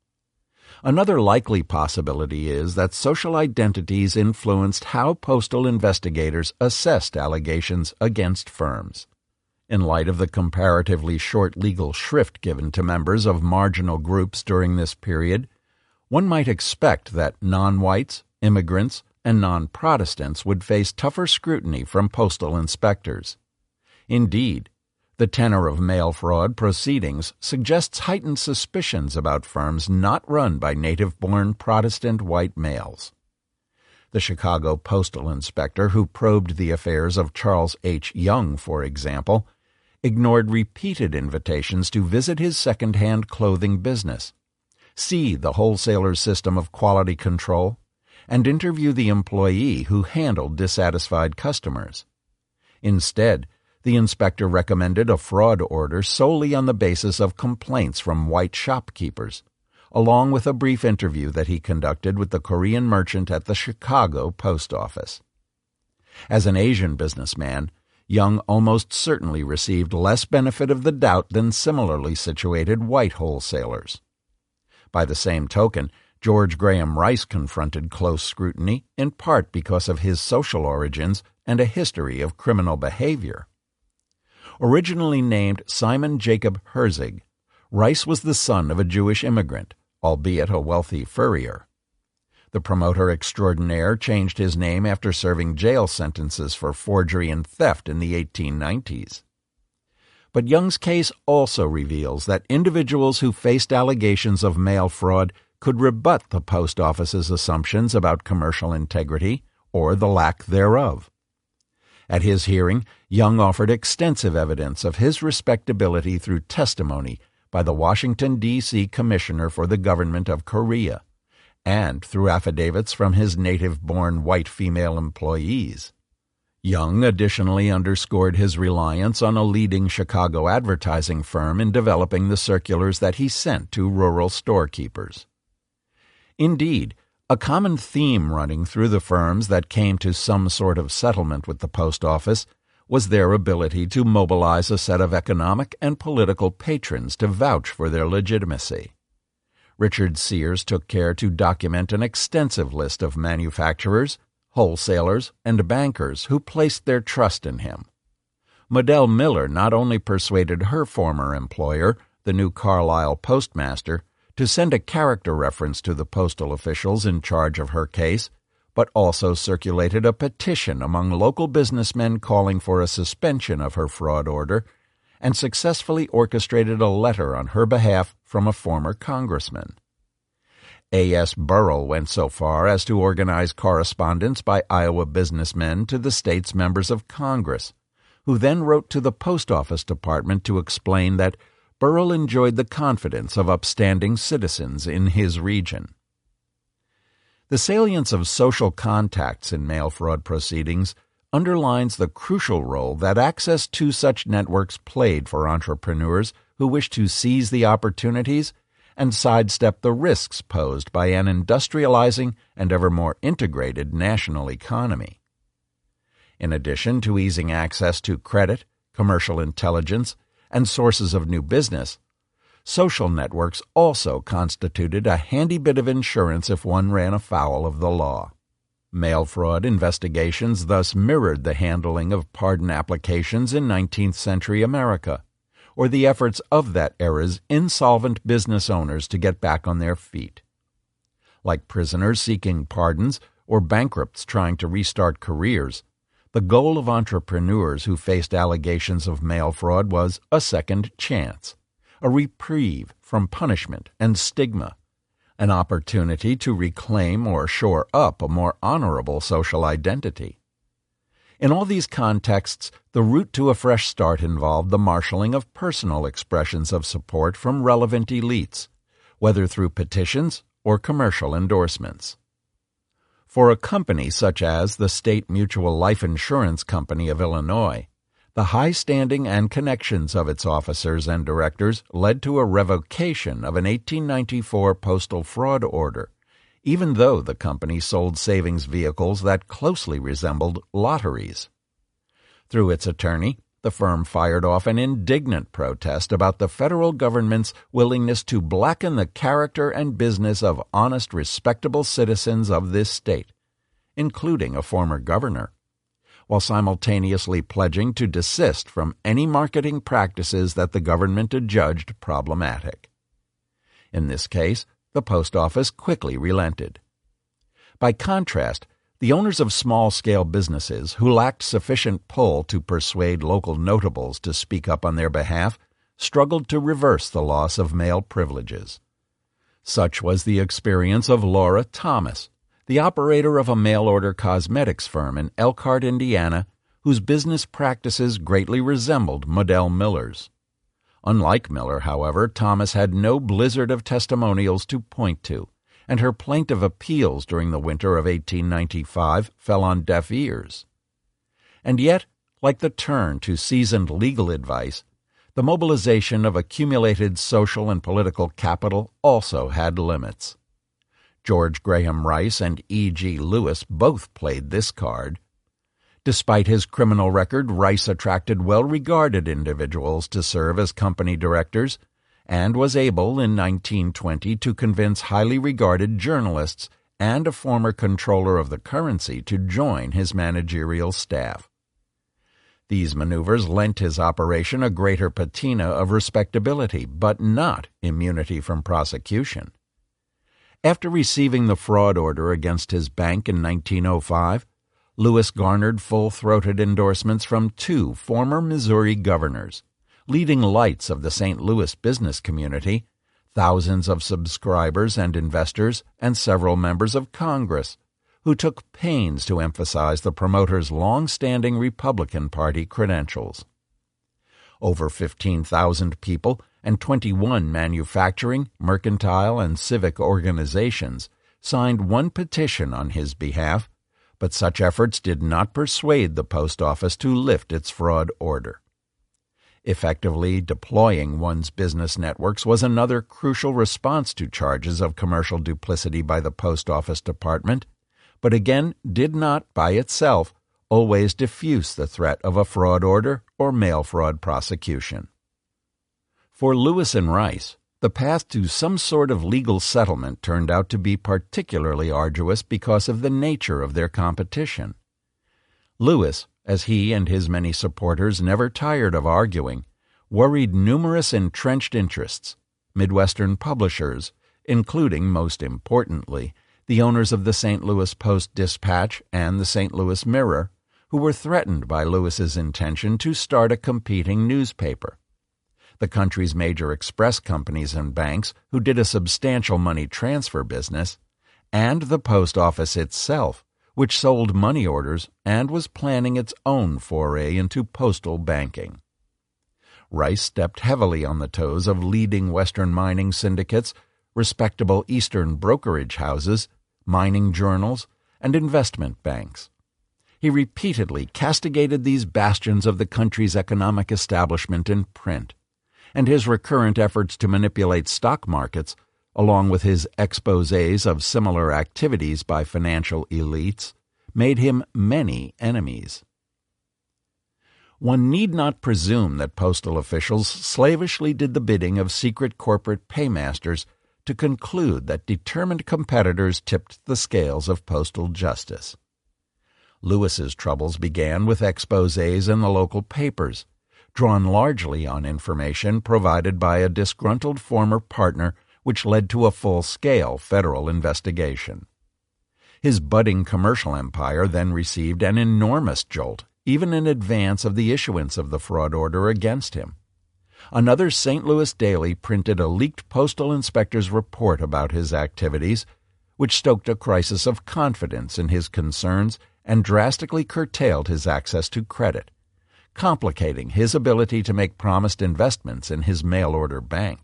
Another likely possibility is that social identities influenced how postal investigators assessed allegations against firms. In light of the comparatively short legal shrift given to members of marginal groups during this period, one might expect that non-whites, immigrants, and non-Protestants would face tougher scrutiny from postal inspectors. Indeed, the tenor of mail fraud proceedings suggests heightened suspicions about firms not run by native-born Protestant white males. The Chicago postal inspector who probed the affairs of Charles H. Young, for example, ignored repeated invitations to visit his second-hand clothing business, see the wholesaler's system of quality control, and interview the employee who handled dissatisfied customers. Instead, the inspector recommended a fraud order solely on the basis of complaints from white shopkeepers, along with a brief interview that he conducted with the Korean merchant at the Chicago post office. As an Asian businessman, Young almost certainly received less benefit of the doubt than similarly situated white wholesalers. By the same token, George Graham Rice confronted close scrutiny, in part because of his social origins and a history of criminal behavior. Originally named Simon Jacob Herzig, Rice was the son of a Jewish immigrant, albeit a wealthy furrier. The promoter extraordinaire changed his name after serving jail sentences for forgery and theft in the eighteen nineties. But Young's case also reveals that individuals who faced allegations of mail fraud could rebut the post office's assumptions about commercial integrity or the lack thereof. At his hearing, Young offered extensive evidence of his respectability through testimony by the Washington, D C Commissioner for the Government of Korea, and through affidavits from his native-born white female employees. Young additionally underscored his reliance on a leading Chicago advertising firm in developing the circulars that he sent to rural storekeepers. Indeed, a common theme running through the firms that came to some sort of settlement with the post office was their ability to mobilize a set of economic and political patrons to vouch for their legitimacy. Richard Sears took care to document an extensive list of manufacturers, wholesalers, and bankers who placed their trust in him. Modell Miller not only persuaded her former employer, the new Carlisle postmaster, to send a character reference to the postal officials in charge of her case, but also circulated a petition among local businessmen calling for a suspension of her fraud order, and successfully orchestrated a letter on her behalf from a former congressman. A S Burrell went so far as to organize correspondence by Iowa businessmen to the state's members of Congress, who then wrote to the Post Office Department to explain that Burrell enjoyed the confidence of upstanding citizens in his region. The salience of social contacts in mail fraud proceedings underlines the crucial role that access to such networks played for entrepreneurs who wish to seize the opportunities and sidestep the risks posed by an industrializing and ever more integrated national economy. In addition to easing access to credit, commercial intelligence, and sources of new business, social networks also constituted a handy bit of insurance if one ran afoul of the law. Mail fraud investigations thus mirrored the handling of pardon applications in nineteenth century America, or the efforts of that era's insolvent business owners to get back on their feet. Like prisoners seeking pardons or bankrupts trying to restart careers, the goal of entrepreneurs who faced allegations of mail fraud was a second chance, a reprieve from punishment and stigma, an opportunity to reclaim or shore up a more honorable social identity. In all these contexts, the route to a fresh start involved the marshaling of personal expressions of support from relevant elites, whether through petitions or commercial endorsements. For a company such as the State Mutual Life Insurance Company of Illinois, the high standing and connections of its officers and directors led to a revocation of an eighteen ninety-four postal fraud order, even though the company sold savings vehicles that closely resembled lotteries. Through its attorney, the firm fired off an indignant protest about the federal government's willingness to blacken the character and business of honest, respectable citizens of this state, including a former governor, while simultaneously pledging to desist from any marketing practices that the government adjudged problematic. In this case, the post office quickly relented. By contrast, the owners of small-scale businesses who lacked sufficient pull to persuade local notables to speak up on their behalf struggled to reverse the loss of mail privileges. Such was the experience of Laura Thomas, the operator of a mail-order cosmetics firm in Elkhart, Indiana, whose business practices greatly resembled Modell Miller's. Unlike Miller, however, Thomas had no blizzard of testimonials to point to, and her plaintive appeals during the winter of eighteen ninety-five fell on deaf ears. And yet, like the turn to seasoned legal advice, the mobilization of accumulated social and political capital also had limits. George Graham Rice and E G Lewis both played this card. Despite his criminal record, Rice attracted well-regarded individuals to serve as company directors, and was able in nineteen twenty to convince highly regarded journalists and a former controller of the currency to join his managerial staff. These maneuvers lent his operation a greater patina of respectability, but not immunity from prosecution. After receiving the fraud order against his bank in nineteen oh five, Lewis garnered full-throated endorsements from two former Missouri governors, leading lights of the Saint Louis business community, thousands of subscribers and investors, and several members of Congress, who took pains to emphasize the promoter's long-standing Republican Party credentials. Over fifteen thousand people and twenty-one manufacturing, mercantile, and civic organizations signed one petition on his behalf, but such efforts did not persuade the post office to lift its fraud order. Effectively deploying one's business networks was another crucial response to charges of commercial duplicity by the Post Office Department, but again did not, by itself, always diffuse the threat of a fraud order or mail fraud prosecution. For Lewis and Rice, the path to some sort of legal settlement turned out to be particularly arduous because of the nature of their competition. Lewis, as he and his many supporters never tired of arguing, worried numerous entrenched interests, Midwestern publishers, including, most importantly, the owners of the Saint Louis Post-Dispatch and the Saint Louis Mirror, who were threatened by Lewis's intention to start a competing newspaper. The country's major express companies and banks, who did a substantial money transfer business, and the post office itself, which sold money orders and was planning its own foray into postal banking. Rice stepped heavily on the toes of leading Western mining syndicates, respectable Eastern brokerage houses, mining journals, and investment banks. He repeatedly castigated these bastions of the country's economic establishment in print, and his recurrent efforts to manipulate stock markets, along with his exposés of similar activities by financial elites, made him many enemies. One need not presume that postal officials slavishly did the bidding of secret corporate paymasters to conclude that determined competitors tipped the scales of postal justice. Lewis's troubles began with exposés in the local papers, drawn largely on information provided by a disgruntled former partner, which led to a full-scale federal investigation. His budding commercial empire then received an enormous jolt, even in advance of the issuance of the fraud order against him. Another Saint Louis daily printed a leaked postal inspector's report about his activities, which stoked a crisis of confidence in his concerns and drastically curtailed his access to credit, complicating his ability to make promised investments in his mail-order bank.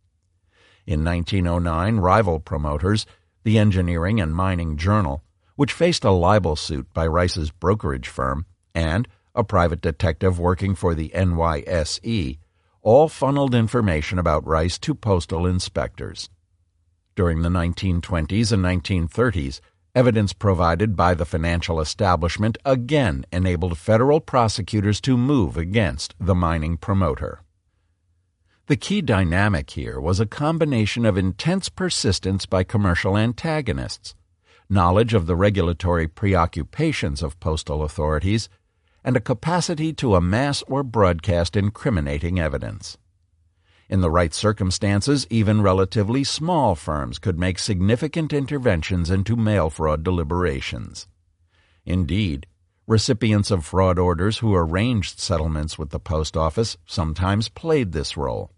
In nineteen oh nine, rival promoters, the Engineering and Mining Journal, which faced a libel suit by Rice's brokerage firm, and a private detective working for the N Y S E, all funneled information about Rice to postal inspectors. During the nineteen twenties and nineteen thirties, evidence provided by the financial establishment again enabled federal prosecutors to move against the mining promoter. The key dynamic here was a combination of intense persistence by commercial antagonists, knowledge of the regulatory preoccupations of postal authorities, and a capacity to amass or broadcast incriminating evidence. In the right circumstances, even relatively small firms could make significant interventions into mail fraud deliberations. Indeed, recipients of fraud orders who arranged settlements with the post office sometimes played this role.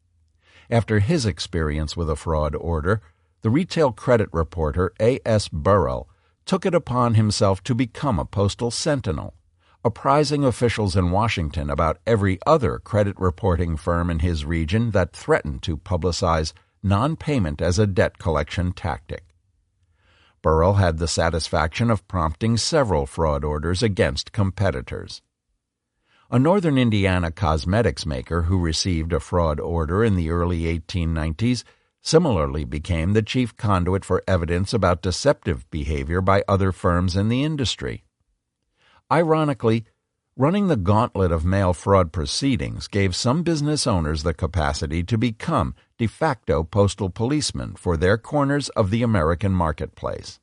After his experience with a fraud order, the retail credit reporter A S Burrell took it upon himself to become a postal sentinel, apprising officials in Washington about every other credit reporting firm in his region that threatened to publicize non-payment as a debt collection tactic. Burrell had the satisfaction of prompting several fraud orders against competitors. A northern Indiana cosmetics maker who received a fraud order in the early eighteen nineties similarly became the chief conduit for evidence about deceptive behavior by other firms in the industry. Ironically, running the gauntlet of mail fraud proceedings gave some business owners the capacity to become de facto postal policemen for their corners of the American marketplace.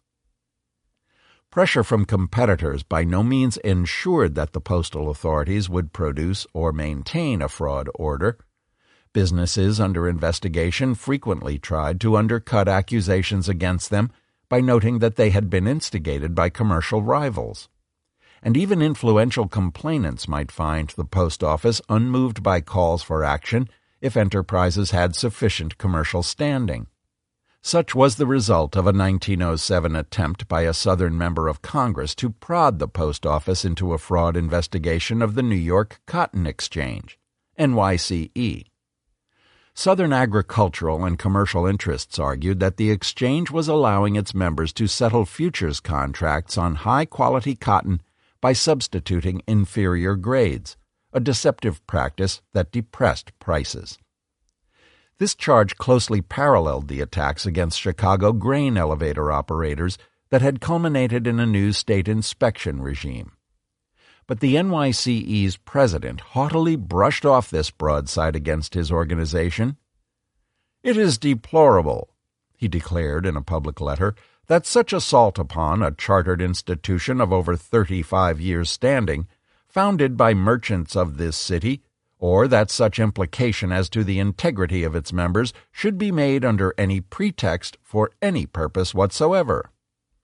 Pressure from competitors by no means ensured that the postal authorities would produce or maintain a fraud order. Businesses under investigation frequently tried to undercut accusations against them by noting that they had been instigated by commercial rivals. And even influential complainants might find the post office unmoved by calls for action if enterprises had sufficient commercial standing. Such was the result of a nineteen oh seven attempt by a Southern member of Congress to prod the post office into a fraud investigation of the New York Cotton Exchange, N Y C E. Southern agricultural and commercial interests argued that the exchange was allowing its members to settle futures contracts on high-quality cotton by substituting inferior grades, a deceptive practice that depressed prices. This charge closely paralleled the attacks against Chicago grain elevator operators that had culminated in a new state inspection regime. But the N Y C E's president haughtily brushed off this broadside against his organization. "It is deplorable," he declared in a public letter, "that such assault upon a chartered institution of over thirty-five years' standing, founded by merchants of this city, or that such implication as to the integrity of its members should be made under any pretext for any purpose whatsoever."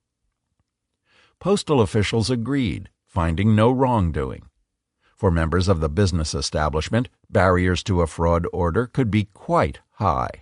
Postal officials agreed, finding no wrongdoing. For members of the business establishment, barriers to a fraud order could be quite high.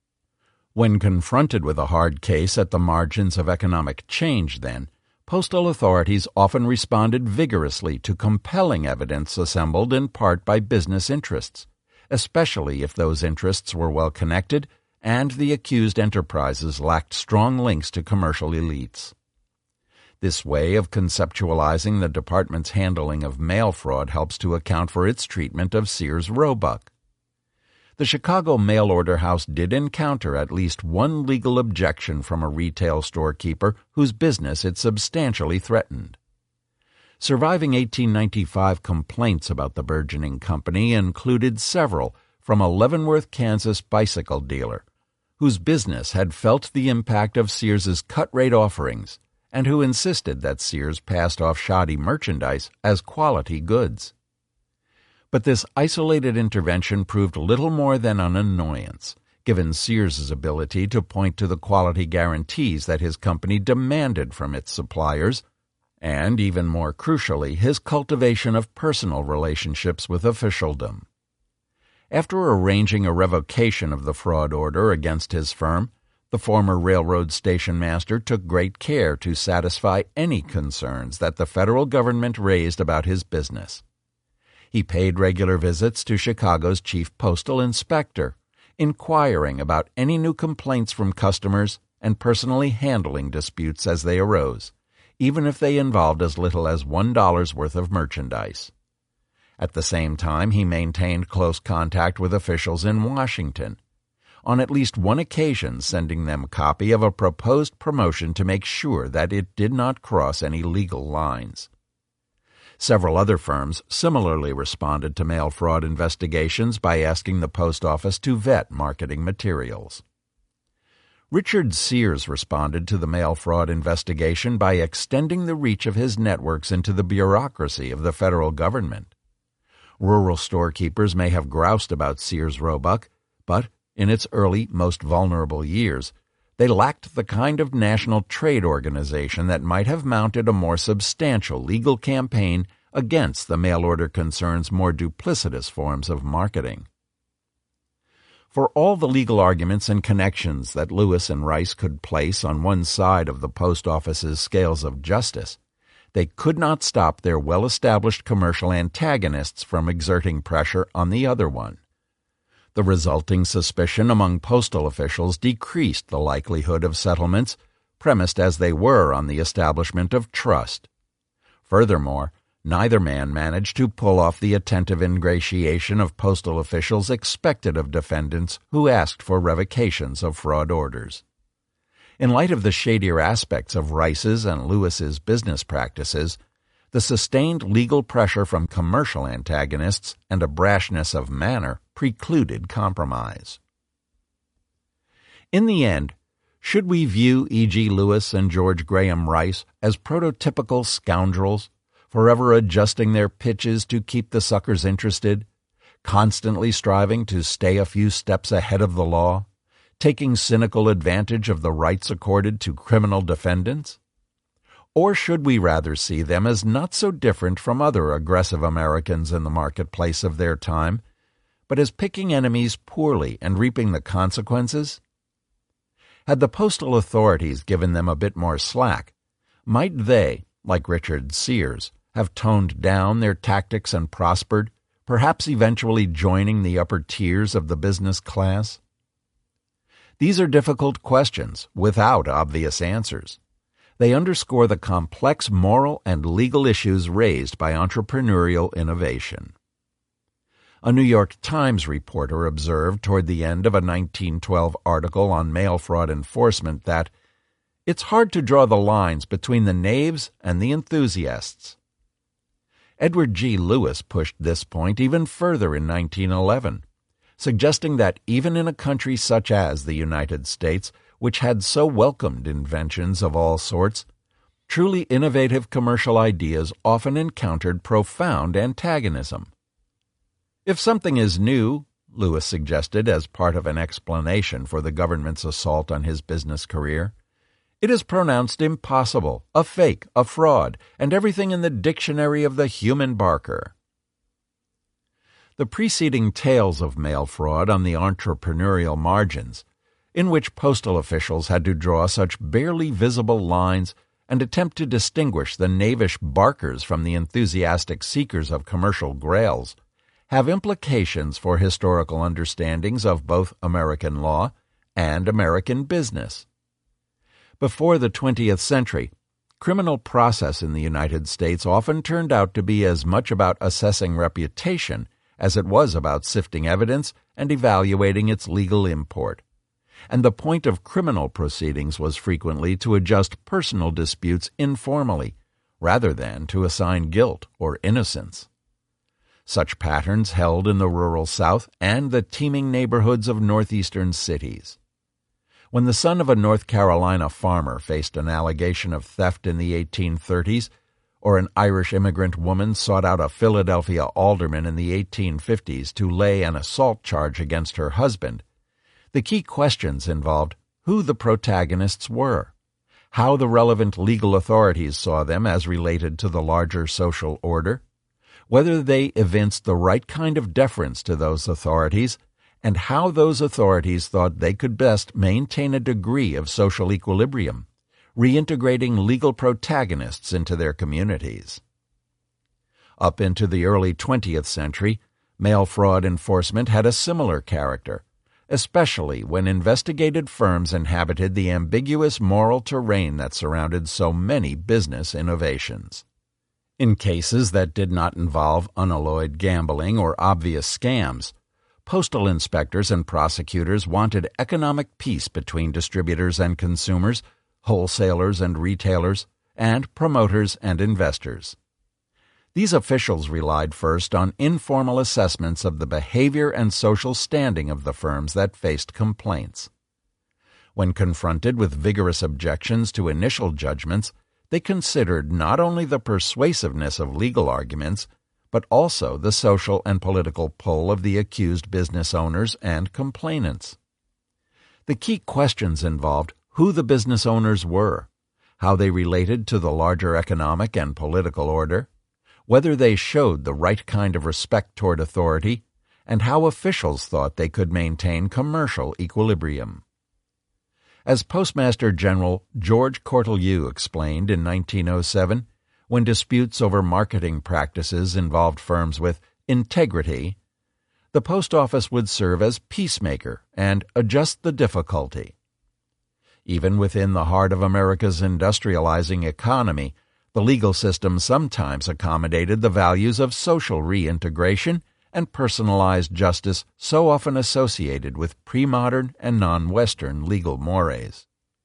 When confronted with a hard case at the margins of economic change, then, postal authorities often responded vigorously to compelling evidence assembled in part by business interests, especially if those interests were well connected and the accused enterprises lacked strong links to commercial elites. This way of conceptualizing the department's handling of mail fraud helps to account for its treatment of Sears Roebuck. The Chicago mail order house did encounter at least one legal objection from a retail storekeeper whose business it substantially threatened. Surviving eighteen ninety-five complaints about the burgeoning company included several from a Leavenworth, Kansas bicycle dealer, whose business had felt the impact of Sears's cut-rate offerings and who insisted that Sears passed off shoddy merchandise as quality goods. But this isolated intervention proved little more than an annoyance, given Sears's ability to point to the quality guarantees that his company demanded from its suppliers, and, even more crucially, his cultivation of personal relationships with officialdom. After arranging a revocation of the fraud order against his firm, the former railroad station master took great care to satisfy any concerns that the federal government raised about his business. He paid regular visits to Chicago's chief postal inspector, inquiring about any new complaints from customers and personally handling disputes as they arose, even if they involved as little as one dollar's worth of merchandise. At the same time, he maintained close contact with officials in Washington, on at least one occasion sending them a copy of a proposed promotion to make sure that it did not cross any legal lines. Several other firms similarly responded to mail fraud investigations by asking the post office to vet marketing materials. Richard Sears responded to the mail fraud investigation by extending the reach of his networks into the bureaucracy of the federal government. Rural storekeepers may have groused about Sears Roebuck, but in its early, most vulnerable years, they lacked the kind of national trade organization that might have mounted a more substantial legal campaign against the mail-order concern's more duplicitous forms of marketing. For all the legal arguments and connections that Lewis and Rice could place on one side of the post office's scales of justice, they could not stop their well-established commercial antagonists from exerting pressure on the other one. The resulting suspicion among postal officials decreased the likelihood of settlements, premised as they were on the establishment of trust. Furthermore, neither man managed to pull off the attentive ingratiation of postal officials expected of defendants who asked for revocations of fraud orders. In light of the shadier aspects of Rice's and Lewis's business practices, the sustained legal pressure from commercial antagonists and a brashness of manner precluded compromise. In the end, should we view E G. Lewis and George Graham Rice as prototypical scoundrels, forever adjusting their pitches to keep the suckers interested, constantly striving to stay a few steps ahead of the law, taking cynical advantage of the rights accorded to criminal defendants? Or should we rather see them as not so different from other aggressive Americans in the marketplace of their time, but as picking enemies poorly and reaping the consequences? Had the postal authorities given them a bit more slack, might they, like Richard Sears, have toned down their tactics and prospered, perhaps eventually joining the upper tiers of the business class? These are difficult questions without obvious answers. They underscore the complex moral and legal issues raised by entrepreneurial innovation. A New York Times reporter observed toward the end of a nineteen twelve article on mail fraud enforcement that it's hard to draw the lines between the knaves and the enthusiasts. Edward G. Lewis pushed this point even further in nineteen eleven, suggesting that even in a country such as the United States, which had so welcomed inventions of all sorts, truly innovative commercial ideas often encountered profound antagonism. If something is new, Lewis suggested as part of an explanation for the government's assault on his business career, it is pronounced impossible, a fake, a fraud, and everything in the dictionary of the human barker. The preceding tales of mail fraud on the entrepreneurial margins, in which postal officials had to draw such barely visible lines and attempt to distinguish the knavish barkers from the enthusiastic seekers of commercial grails, have implications for historical understandings of both American law and American business. Before the twentieth century, criminal process in the United States often turned out to be as much about assessing reputation as it was about sifting evidence and evaluating its legal import. And the point of criminal proceedings was frequently to adjust personal disputes informally, rather than to assign guilt or innocence. Such patterns held in the rural South and the teeming neighborhoods of northeastern cities. When the son of a North Carolina farmer faced an allegation of theft in the eighteen thirties, or an Irish immigrant woman sought out a Philadelphia alderman in the eighteen fifties to lay an assault charge against her husband, the key questions involved who the protagonists were, how the relevant legal authorities saw them as related to the larger social order, whether they evinced the right kind of deference to those authorities, and how those authorities thought they could best maintain a degree of social equilibrium, reintegrating legal protagonists into their communities. Up into the early twentieth century, mail fraud enforcement had a similar character, especially when investigated firms inhabited the ambiguous moral terrain that surrounded so many business innovations. In cases that did not involve unalloyed gambling or obvious scams, postal inspectors and prosecutors wanted economic peace between distributors and consumers, wholesalers and retailers, and promoters and investors. These officials relied first on informal assessments of the behavior and social standing of the firms that faced complaints. When confronted with vigorous objections to initial judgments, they considered not only the persuasiveness of legal arguments, but also the social and political pull of the accused business owners and complainants. The key questions involved who the business owners were, how they related to the larger economic and political order, whether they showed the right kind of respect toward authority, and how officials thought they could maintain commercial equilibrium. As Postmaster General George Cortelyou explained in nineteen oh seven, when disputes over marketing practices involved firms with integrity, the post office would serve as peacemaker and adjust the difficulty. Even within the heart of America's industrializing economy, the legal system sometimes accommodated the values of social reintegration and personalized justice so often associated with pre-modern and non-Western legal mores.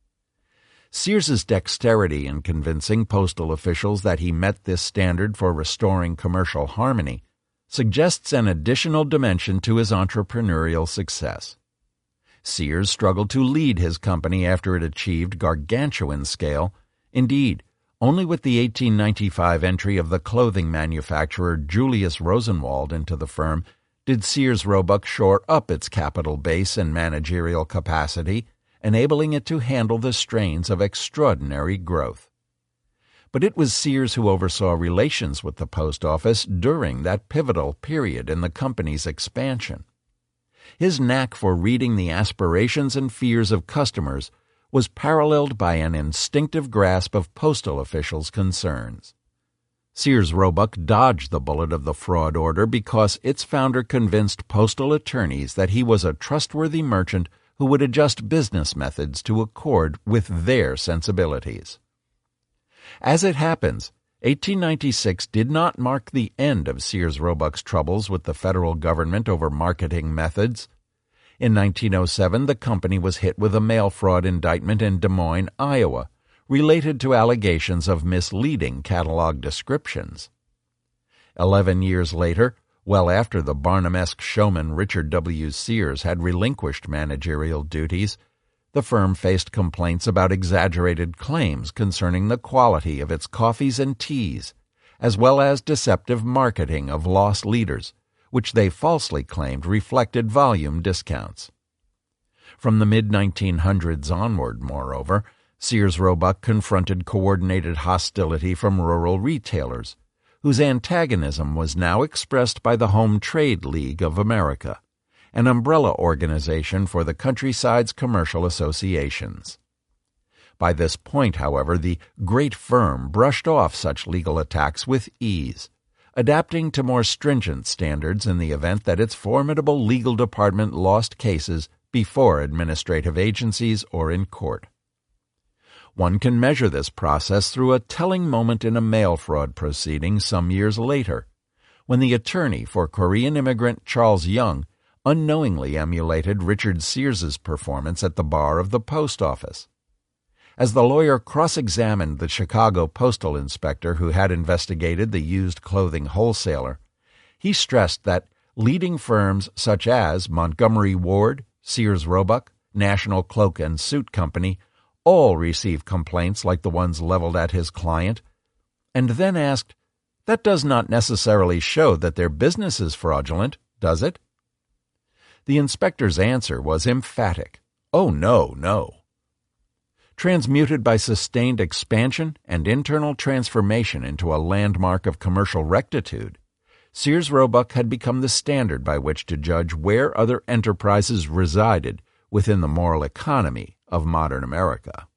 Sears's dexterity in convincing postal officials that he met this standard for restoring commercial harmony suggests an additional dimension to his entrepreneurial success. Sears struggled to lead his company after it achieved gargantuan scale. Indeed, only with the eighteen ninety-five entry of the clothing manufacturer Julius Rosenwald into the firm did Sears Roebuck shore up its capital base and managerial capacity, enabling it to handle the strains of extraordinary growth. But it was Sears who oversaw relations with the post office during that pivotal period in the company's expansion. His knack for reading the aspirations and fears of customers was paralleled by an instinctive grasp of postal officials' concerns. Sears Roebuck dodged the bullet of the fraud order because its founder convinced postal attorneys that he was a trustworthy merchant who would adjust business methods to accord with their sensibilities. As it happens, eighteen ninety-six did not mark the end of Sears Roebuck's troubles with the federal government over marketing methods. In nineteen oh seven, the company was hit with a mail fraud indictment in Des Moines, Iowa, related to allegations of misleading catalog descriptions. Eleven years later, well after the Barnum-esque showman Richard W. Sears had relinquished managerial duties, the firm faced complaints about exaggerated claims concerning the quality of its coffees and teas, as well as deceptive marketing of lost leaders, which they falsely claimed reflected volume discounts. From the mid nineteen hundreds onward, moreover, Sears Roebuck confronted coordinated hostility from rural retailers, whose antagonism was now expressed by the Home Trade League of America, an umbrella organization for the countryside's commercial associations. By this point, however, the great firm brushed off such legal attacks with ease, adapting to more stringent standards in the event that its formidable legal department lost cases before administrative agencies or in court. One can measure this process through a telling moment in a mail fraud proceeding some years later, when the attorney for Korean immigrant Charles Young unknowingly emulated Richard Sears's performance at the bar of the post office. As the lawyer cross-examined the Chicago postal inspector who had investigated the used clothing wholesaler, he stressed that leading firms such as Montgomery Ward, Sears Roebuck, National Cloak and Suit Company all receive complaints like the ones leveled at his client, and then asked, "That does not necessarily show that their business is fraudulent, does it?" The inspector's answer was emphatic. Oh, no, no. Transmuted by sustained expansion and internal transformation into a landmark of commercial rectitude, Sears Roebuck had become the standard by which to judge where other enterprises resided within the moral economy of modern America.